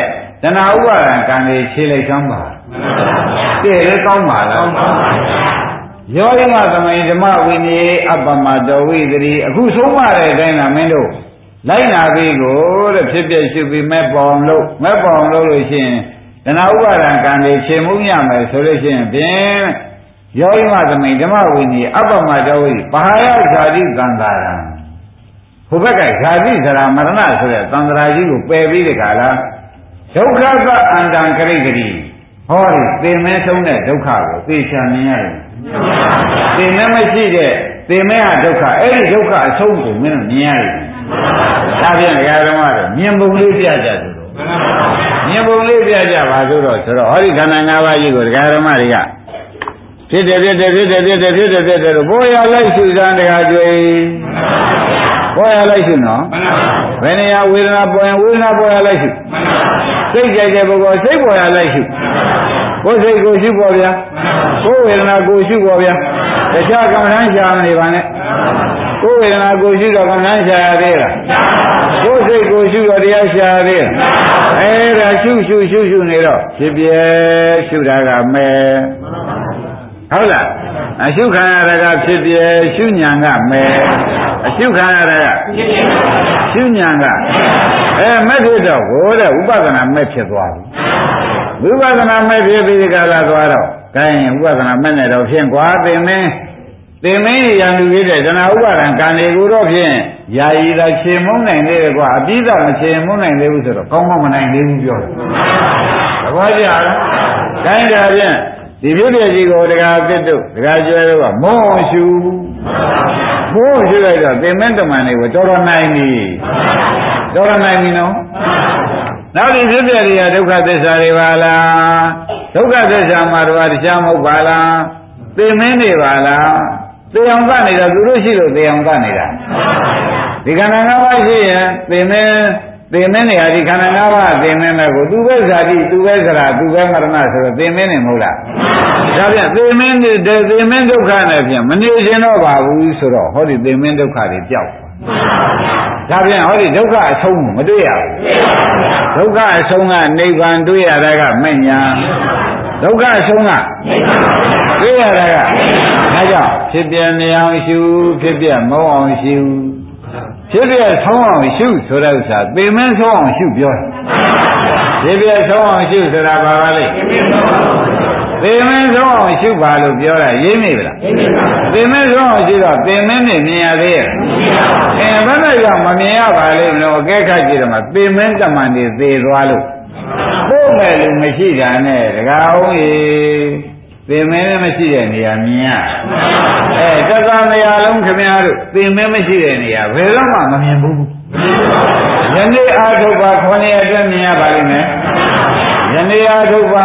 တဏှာဥပါဒံကံတွေခြေလိုက်သမ်းပါတည့်လေကောင်းပါလားယောဂိမသမိန်ဓမ္မဝိနည်းအပ္ပမတော်ဝိသတိအခုဆုံးမတဲ့အတိုင်းကမင်းတို့လိုက်နာပြီးကိုတဲ့ဖြစ်ဖြစ်ရှုပြီးမဲ့ပေါအောင်လို့မဲ့ပေါအောင်လို့လို့ရှိရင်တဏှာဥပါဒံကံတွေခြေမှုရမယ်ဆိုလို့ရှိရင်ဖြင့်ယောဂိမသမိန်ဓမ္မဝိနည်းအပ္ပမတော်ဝိဘာယဇာတိကံတာရံဟိုဘက်ကဇာတိဇရာမရဏဆိုတဲ့သံဃာကြီးကိုပယ်ပြီးတဲ့ကာလဒုက္ခကအန္တံကရိတ္တိဟောဒီသင်မဲဆုံးတဲ့ဒုက္ခကိုသိချာမြင်ရတယ်သင်မဲမရှိတဲ့သင်မဲဟာဒုက္ခအဲ့ဒီဒုက္ခအဆုံးကိုမင်းတို့မြင်ရတယ်ဒါဖြင့်ဒကာဓမ္မတို့မြင်ပုံလေးပြကြဆိုတော့မြင်ပုံလေးပြကြပါဆိုတော့ဆိုတော့ဟောဒီခန္ဓာ၅ပါးကြီးကိုဒကာဓမ္မတွေကဖြစ်တယ်ဖြစ်တယ်ဖြစ်တယ်ဖြစ်တယ်ဖြစ်တယ်ဖြစ်တယ်ဘိုးရလိုက်ရှုစမ်းဒကာကျွေးပေါ်ရလိုက်ရှုနော်ဘယ်နေရာဝေဒနာပေါ်ရင်ဝေဒနာပေါ်ရလိုက်ရှုစိတ်ကြိုက်တဲ့ပုဂ္ဂိုလ်စိတ်ပေါ်ရလိုက်ရှုကိုယ်စိတ်ကိုရှုပေါ်ဗျာကိုယ်ဝေဒနာကိုရှုပေါ်ဗျာတခြားကမ္မဋ္ဌာန်းရှာမနေပါနဲ့ကိုယ်ဝေဒနာကိုရှုတော့ကမ္မဋ္ဌာန်းရှာရသေးလားကိုယ်စိတ်ကိုရှုတော့တရားရှာရသေးလားအဲဒါရှုရှုရှုရှုနေတော့ဖြစ်ပြဲရှုတာကမဲဟုတ်လားအရှုခံရတာကဖြစ်ပြဲရှုညာကမဲအရှုခံရတာကရှုညာကအဲမဲ့ဖြစ်တော့ဟိုတဲ့ဥပဒနာမဲ့ဖြစ်သွားပြီဝိပဿနာမဲ့ဖြစ်ပြီးဒီကလာသွားတော့ခိုင်းဥပဒနာမဲ့နဲ့တော့ဖြင့်ကွာသင်မင်းသင်မင်းရံလူကြီးတဲ့ဇနာဥပါဒံကံတွေကိုတော့ဖြင့်ယာယီသာခြေမုန်းနိုင်သေးတယ်ကွာအပြီးသားမခြေမုန်းနိုင်သေးဘူးဆိုတော့ကောင်းကောင်းမနိုင်သေးဘူးပြောတယ်သဘောကျလားခိုင်းတာဖြင့်ဒီဖြစ်ပြကြီးကိုတရားသစ်တို့တရားကျွဲတို့ကမောရှုမောရှုလိုက်တော့သင်္မင်းတမန်တွေကိုတော်တော်နိုင်ပြီတော်တော်နိုင်ပြီနော်နောက်ဒီဖြစ်ပြတွေကဒုက္ခသစ္စာတွေပါလားဒုက္ခသစ္စာမှာတော့တရားမဟုတ်ပါလားသင်္မင်းတွေပါလားသေအောင်ကနေတော့သူတို့ရှိလို့သေအောင်ကနေတာဒီခန္ဓာ၅ပါးရှိရင်သင်္မင်းသင်္မင်းတွေဟာဒီခန္ဓာ၅ပါးသင်္မင်းပဲကိုသူပဲဇာတိသူပဲဇရာသူပဲမရဏဆိုတော့သင်္မင်းနေမဟုတ်လားဒါပြန်သင်္မင်းတွေသင်္မင်းဒုက္ခနဲ့ပြန်မနေရှင်တော့ပါဘူးဆိုတော့ဟောဒီသင်္မင်းဒုက္ခတွေကြောက်ဒါပြန်ဟောဒီဒုက္ခအဆုံးမတွေ့ရဘူးဒုက္ခအဆုံးကနိဗ္ဗာန်တွေ့ရတာကမဲ့ညာဒုက္ခအဆုံးကတွေ့ရတာကဒါကြောင့်ဖြစ်ပြနေအောင်ရှုဖြစ်ပြမုန်းအောင်ရှုဖြစ်ပြဆုံးအောင်ရှုဆိုတဲ့ဥစ္စာပေမင်းဆုံးအောင်ရှုပြောတယ်ဖြစ်ပြဆုံးအောင်ရှုဆိုတာဘာပါလဲပေမင်းဆုံးအောင်ရှုပါလို့ပြောတာရိပ်မိဗလားပေမင်းဆုံးအောင်ရှုတော့ပေမင်းနဲ့မြင်ရသေးရဲ့အဲဘယ်နဲ့ကြောင့်မမြင်ရပါလိမ့်မလို့အကဲခတ်ကြည့်တော့မှပေမင်းတမန်တွေသေသွားလို့ပို့မယ်လို့မရှိတာနဲ့တကားအောင်ကြီးသေမင်းလည်းမရှိတဲ့နေရာမြင်ရအဲတက္ကမရာလုံးခင်ဗျားတို့သေမင်းမရှိတဲ့နေရာဘယ်တော့မှမမြင်ဘူးယနေ့အာထုပ်ပါခွန်ရအတွင်းမြင်ရပါလိမ့်မယ်ယနေ့အာထုပ်ပါ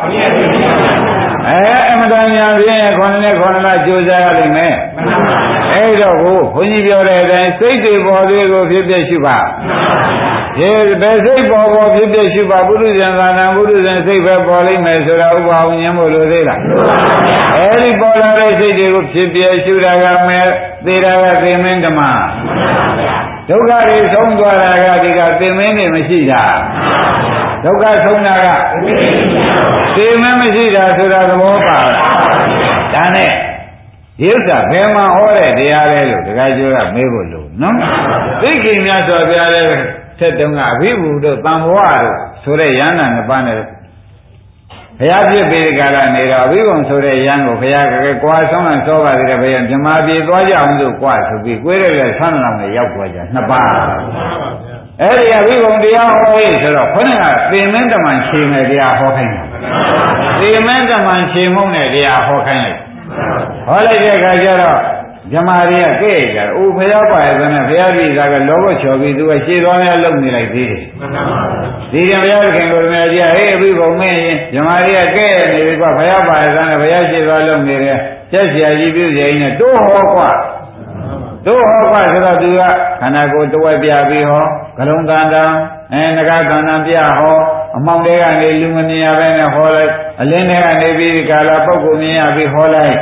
အဲအမတန်ညာပြင်းခွန်နဲ့ခွန်လာကြိုးစားရလိမ့်မယ်အဲ့တော့ကိုဘုန်းကြီးပြောတဲ့အတိုင်းစိတ်တွေပေါ်သေးကိုဖြစ်ဖြစ်ရှိပါဒီဘယ်စိတ်ပေါ်ပေါ်ဖြစ်ဖြစ်ရှိပါပုရိသံသာနာပုရိသံစိတ်ပဲပေါ်လိမ့်မယ်ဆိုတာဥပအောင်ညင်းဖို့လိုသေးလားအဲဒီပေါ်လာတဲ့စိတ်တွေကိုဖြစ်ဖြစ်ရှိတာကမဲ့သေတာကသေမင်းဓမ္မဒုက္ခတွေဆုံးသွားတာကဒီကသေမင်းတွေမရှိတာဒုက္ခဆုံးတာကသေမင်းမရှိတာဆိုတာသဘောပါဒါနဲ့ဒီဥစ္စာဘယ်မှာဟောတဲ့တရားလဲလို့တခါကျတော့မေးဖို့လို့နော်သိခင်များစွာဘုရားလည်းဆက်တုန်းကအဘိဗုဒ္ဓသံဃာတို့ဆိုတဲ့ယန္တာနှစ်ပါးနဲ့ဘုရားပြည့်ပေကာလနေတော့အဘိဗုံဆိုတဲ့ယန္ကိုဘုရားကကွာဆောင်လစောပါသေးတယ်ဘုရားမြမပြေသွားကြအောင်လို့ကွာဆိုပြီးကိုယ်ရဲ့ဆန်းလောင်နဲ့ရောက်သွားကြနှစ်ပါးအဲ့ဒီအဘိဗုံတရားဟောရေးဆိုတော့ခေါင်းကသေမင်းတမန်ရှင်တဲ့တရားဟောခိုင်းတာသေမင်းတမန်ရှင်မုန်းတဲ့တရားဟောခိုင်းလိုက်ဟောလိုက်တဲ့အခါကျတော့ဓမ္မတွေကကဲ့ကြတယ်။အိုးဖျားပါရဲ့ဆိုနဲ့ဖျားပြည်သားကလောဘချော်ပြီးသူကရှေ့သွားများလုံနေလိုက်သေးတယ်။ဒီကဘုရားခင်ကိုယ်တော်ကြီးဟေးအဘိဗုံမင်းရင်ဓမ္မတွေကကဲ့နေပြီကွာဖျားပါရဲ့ဆိုနဲ့ဖျားရှေ့သွားလုံနေတယ်။ချက်ဆရာကြီးပြုစရာကြီးနဲ့တိုးဟောကွာ။တိုးဟောကွာဆိုတော့သူကခန္ဓာကိုယ်တဝက်ပြပြီးဟောဂလုံးတန်တန်အဲငကားတန်တန်ပြဟောအမောင်တွေကနေလူမမြင်ရဘဲနဲ့ဟောလိုက်အလင်းတွေကနေပြီးဒီကာလပုဂ္ဂိုလ်မြင်ရပြီးဟောလိုက်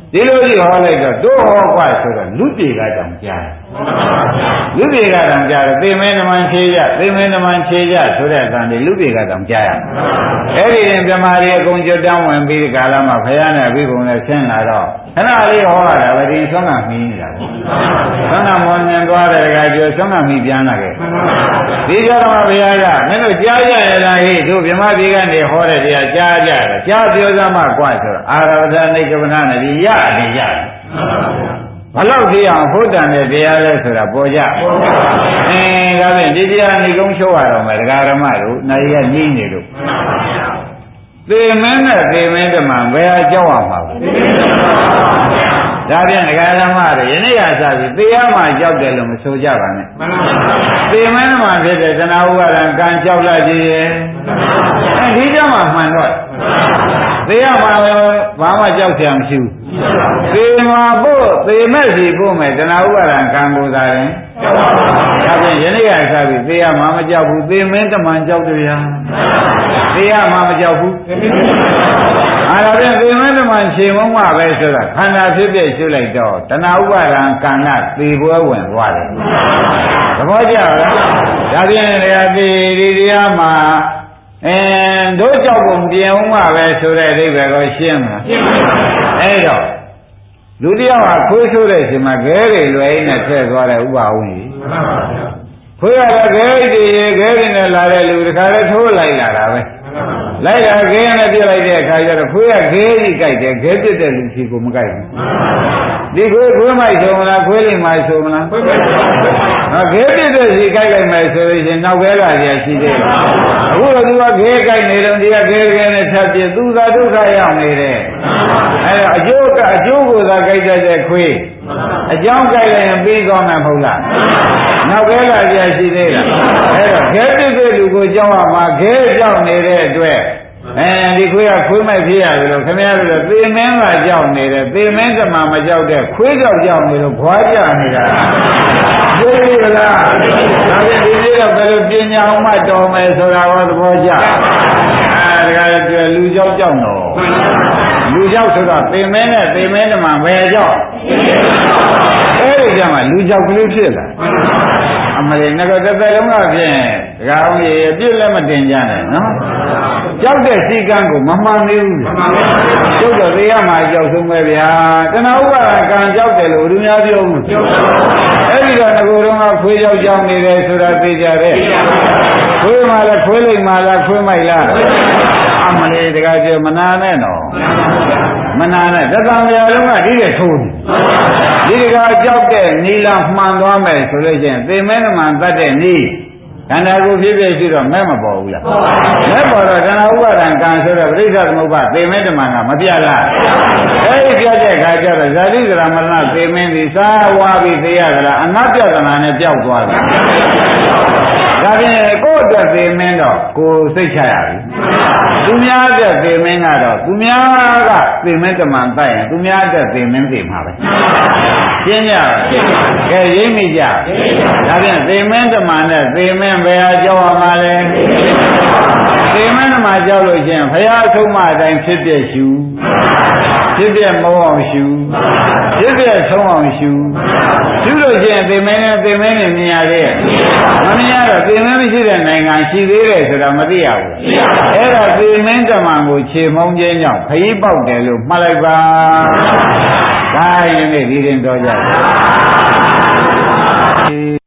ဒီလိုကြီးဟောလိုက်တော့တို့ဟောกว่าဆိုတော့လူပြေကတောင်ကြားလူပြေကတောင်ကြားတော့သေမင်းဓမ္မခြေရသေမင်းဓမ္မခြေရဆိုတဲ့အတန်ဒီလူပြေကတောင်ကြားရအဲ့ဒီရင်ပြမာရီအကုန်ကျွတ်တန်းဝင်ပြီးဒီကာလမှာဘုရားနဲ့အဘိဓမ္မာနဲ့ဆင်းလာတော့ခဏလေးဟောရတာပဲဒီဆွမ်းကမီးနေတာပေါ့ဆွမ်းကမောင်းနေသွားတဲ့ကကျော်ဆွမ်းကမီးပြန်လာခဲ့ဒီကြတော့ဘုရားကမင်းတို့ကြားကြရလားဟိတို့ဗြဟ္မပြည်ကနေဟောတဲ့တရားကြားကြတယ်ကြားပြောစမ်းမှกว่าဆိုတော့အာရဝဒနိကမနာနဲ့ဒီရနေကြတယ်ဘလောက်ကြည့်အောင်ဘုဒ္ဓံတဲ့တရားလဲဆိုတာပေါ်ကြအင်းဒါဖြင့်ဒီတရားနေကုန်းချုပ်ရတော့မယ်ဒကာဓမ္မတို့နိုင်ရညင်းနေလို့သေမင်းနဲ့သေမင်းတမန်ဘယ်ဟာကြောက်ရမှာလဲဒါဖြင့်ဒကာဓမ္မတွေယနေ့ကစပြီးသေရမှာကြောက်တယ်လို့မဆိုကြပါနဲ့သေမင်းတမန်ဖြစ်တဲ့သနာဥပါဒံကံကြောက်လာကြည့်ရဲ့အဲဒီကြောင့်မှမှန်တော့သေရမှာဘာမှကြောက်စရာမရှိဘူးသေမှာဖို့သေမဲ့စီဖို့မဲ့တဏှာဥပါဒံကံကိုသာရင်ဒါဖြင့်ယနေ့ကစပြီးသေရမှာမကြောက်ဘူးသေမင်းတမန်ကြောက်တယ်ဗျာသေရမှာမကြောက်ဘူးအဲဒါဖြင့်သေမင်းတမန်ခြေမုံမှပဲဆိုတာခန္ဓာဖြစ်ဖြစ်ရှုလိုက်တော့တဏှာဥပါဒံကံကသေပွဲဝင်သွားတယ်သဘောကျလားဒါဖြင့်တရားဒီဒီတရားမှာအင်းတို့ကြောက်ပုံပြင်အောင်မှပဲဆိုတဲ့အဓိပ္ပာယ်ကိုရှင်းမလားရှင်းပါဘူးအဲ့တော့လူတယောက်ကခွေးဆိုးတဲ့အချိန်မှာခဲတွေလွယ်နဲ့ထည့်သွားတဲ့ဥပါဝင်းကြီးမှန်ပါဗျာခွေးရတဲ့ခဲတွေခဲတွေနဲ့လာတဲ့လူတခါတည်းထိုးလိုက်လာတာပဲလိုက်တာခဲနဲ့ပြစ်လိုက်တဲ့အခါကျတော့ခွေးကခဲကြီးကြိုက်တယ်ခဲပြစ်တဲ့လူစီကိုမကြိုက်ဘူးဒီခွေးခွေးမိုက်ဆိုမလားခွေးလိမ့်မိုက်ဆိုမလားခွေးမိုက်ဆိုပါဘူး။ဟောခဲပြစ်တဲ့စီကြိုက်လိုက်မယ်ဆိုရင်နောက်ခဲလာကြရှိသေးတယ်။အခုတော့သူကခဲကြိုက်နေတော့ဒီကခဲခဲနဲ့ဆက်ပြသူသာဒုက္ခရောက်နေတယ်။အဲတော့အကျိုးကအကျိုးကိုသာကြိုက်တဲ့ခွေးအကြောင်းကြိုက်လိုက်ရင်ပြီးကောင်းမှာမဟုတ်လား။နောက်ခဲလာကြရှိသေးလား။အဲတော့ခဲပြစ်တဲ့လူကိုကြောက်ရမှာခဲကြောက်နေတဲ့အတွက်အဲဒီခွေးကခွေးမိုက်ဖြစ်ရတယ်လို့ခင်ဗျားတို့သေမင်းကကြောက်နေတယ်သေမင်းကမှမကြောက်တဲ့ခွေးကြောက်ကြောက်နေလို့ဘွားကြနေတာသိပြီလားဒါဖြင့်ဒီလိုတော့ဘယ်လိုပညာအောင်မှတော်မယ်ဆိုတာဟောသဘောကျအဲဒါကလည်းလူကြောက်ကြောက်တော့လူကြောက်ဆိုတော့သေမင်းနဲ့သေမင်းကမှဘယ်ကြောက်အဲဒီကြမှာလူကြောက်ကလေးဖြစ်လာအမလေးငါတို့တစ်သက်လုံးကဖြင့်ဒကာအောင်ကြီးအပြစ်လည်းမတင်ကြနဲ့နော်ကြောက်တဲ့စီကံကိုမမှန်သေးဘူးကျုပ်တော့သေရမှာကြောက်ဆုံးပဲဗျာတဏှာဥပါဒကံကြောက်တယ်လို့လူများပြောမှုအဲ့ဒီတော့ငကိုယ်တော်ကခွေးကြောက်ကြောက်နေတယ်ဆိုတာသိကြတယ်ခွေးမှလည်းခွေးလိမ့်မှလားခွေးမိုက်လားအမလေးတကားပြောမနာနဲ့တော့မနာနဲ့တသံပြလုံးကဒီတဲ့ထိုးဒီတကားကြောက်တဲ့နီလာမှန်သွားမယ်ဆိုလို့ချင်းသေမဲနမှန်တတ်တဲ့နီးခန္ဓာကိုယ်ဖြစ်ဖြစ်ရှိတော့မဲမပေါ်ဘူးလားမဲပေါ်တော့တဏှာဥပါဒံကံဆိုတော့ပရိစ္ဆေသမုပ္ပါသေမဲဓမ္မကမပြတ်လားအဲဒီပြတ်တဲ့အခါကျတော့ဇာတိကရမရဏသေမင်းဒီသာဝါပြီးသေရကြလားအနတ်ပြဒနာနဲ့ပျောက်သွားတယ်ဒါဖြင့်ကိုယ့်အတွက်သေမင်းတော့ကိုယ်စိတ်ချရပြီသူများအတွက်သေမင်းကတော့သူများကသေမင်းဓမ္မတိုက်ရင်သူများအတွက်သေမင်းသေမှာပဲရှင်းကြပါကဲရိပ်မိကြဒါဖြင့်သေမင်းဓမ္မနဲ့သေမင်းဘယ်ဟာကြောက်ရမှာလဲသေမင်းဓမ္မကြောက်လို့ချင်းဘုရားဆုံးမအတိုင်းဖြစ်ပြရှုဖြစ်ပြမအောင်ရှုဖြစ်ပြဆုံးအောင်ရှုရှုလို့ချင်းသေမင်းနဲ့သေမင်းနဲ့မြင်ရတဲ့မမြင်ရတော့သေမင်းမရှိတဲ့နိုင်ငံရှိသေးတယ်ဆိုတာမသိရဘူးအဲ့ဒါသေမင်းဓမ္မကိုခြေမုံခြင်းကြောင့်ခရီးပေါက်တယ်လို့မှတ်လိုက်ပါဒါရင်ဒီရင်တော်ကြ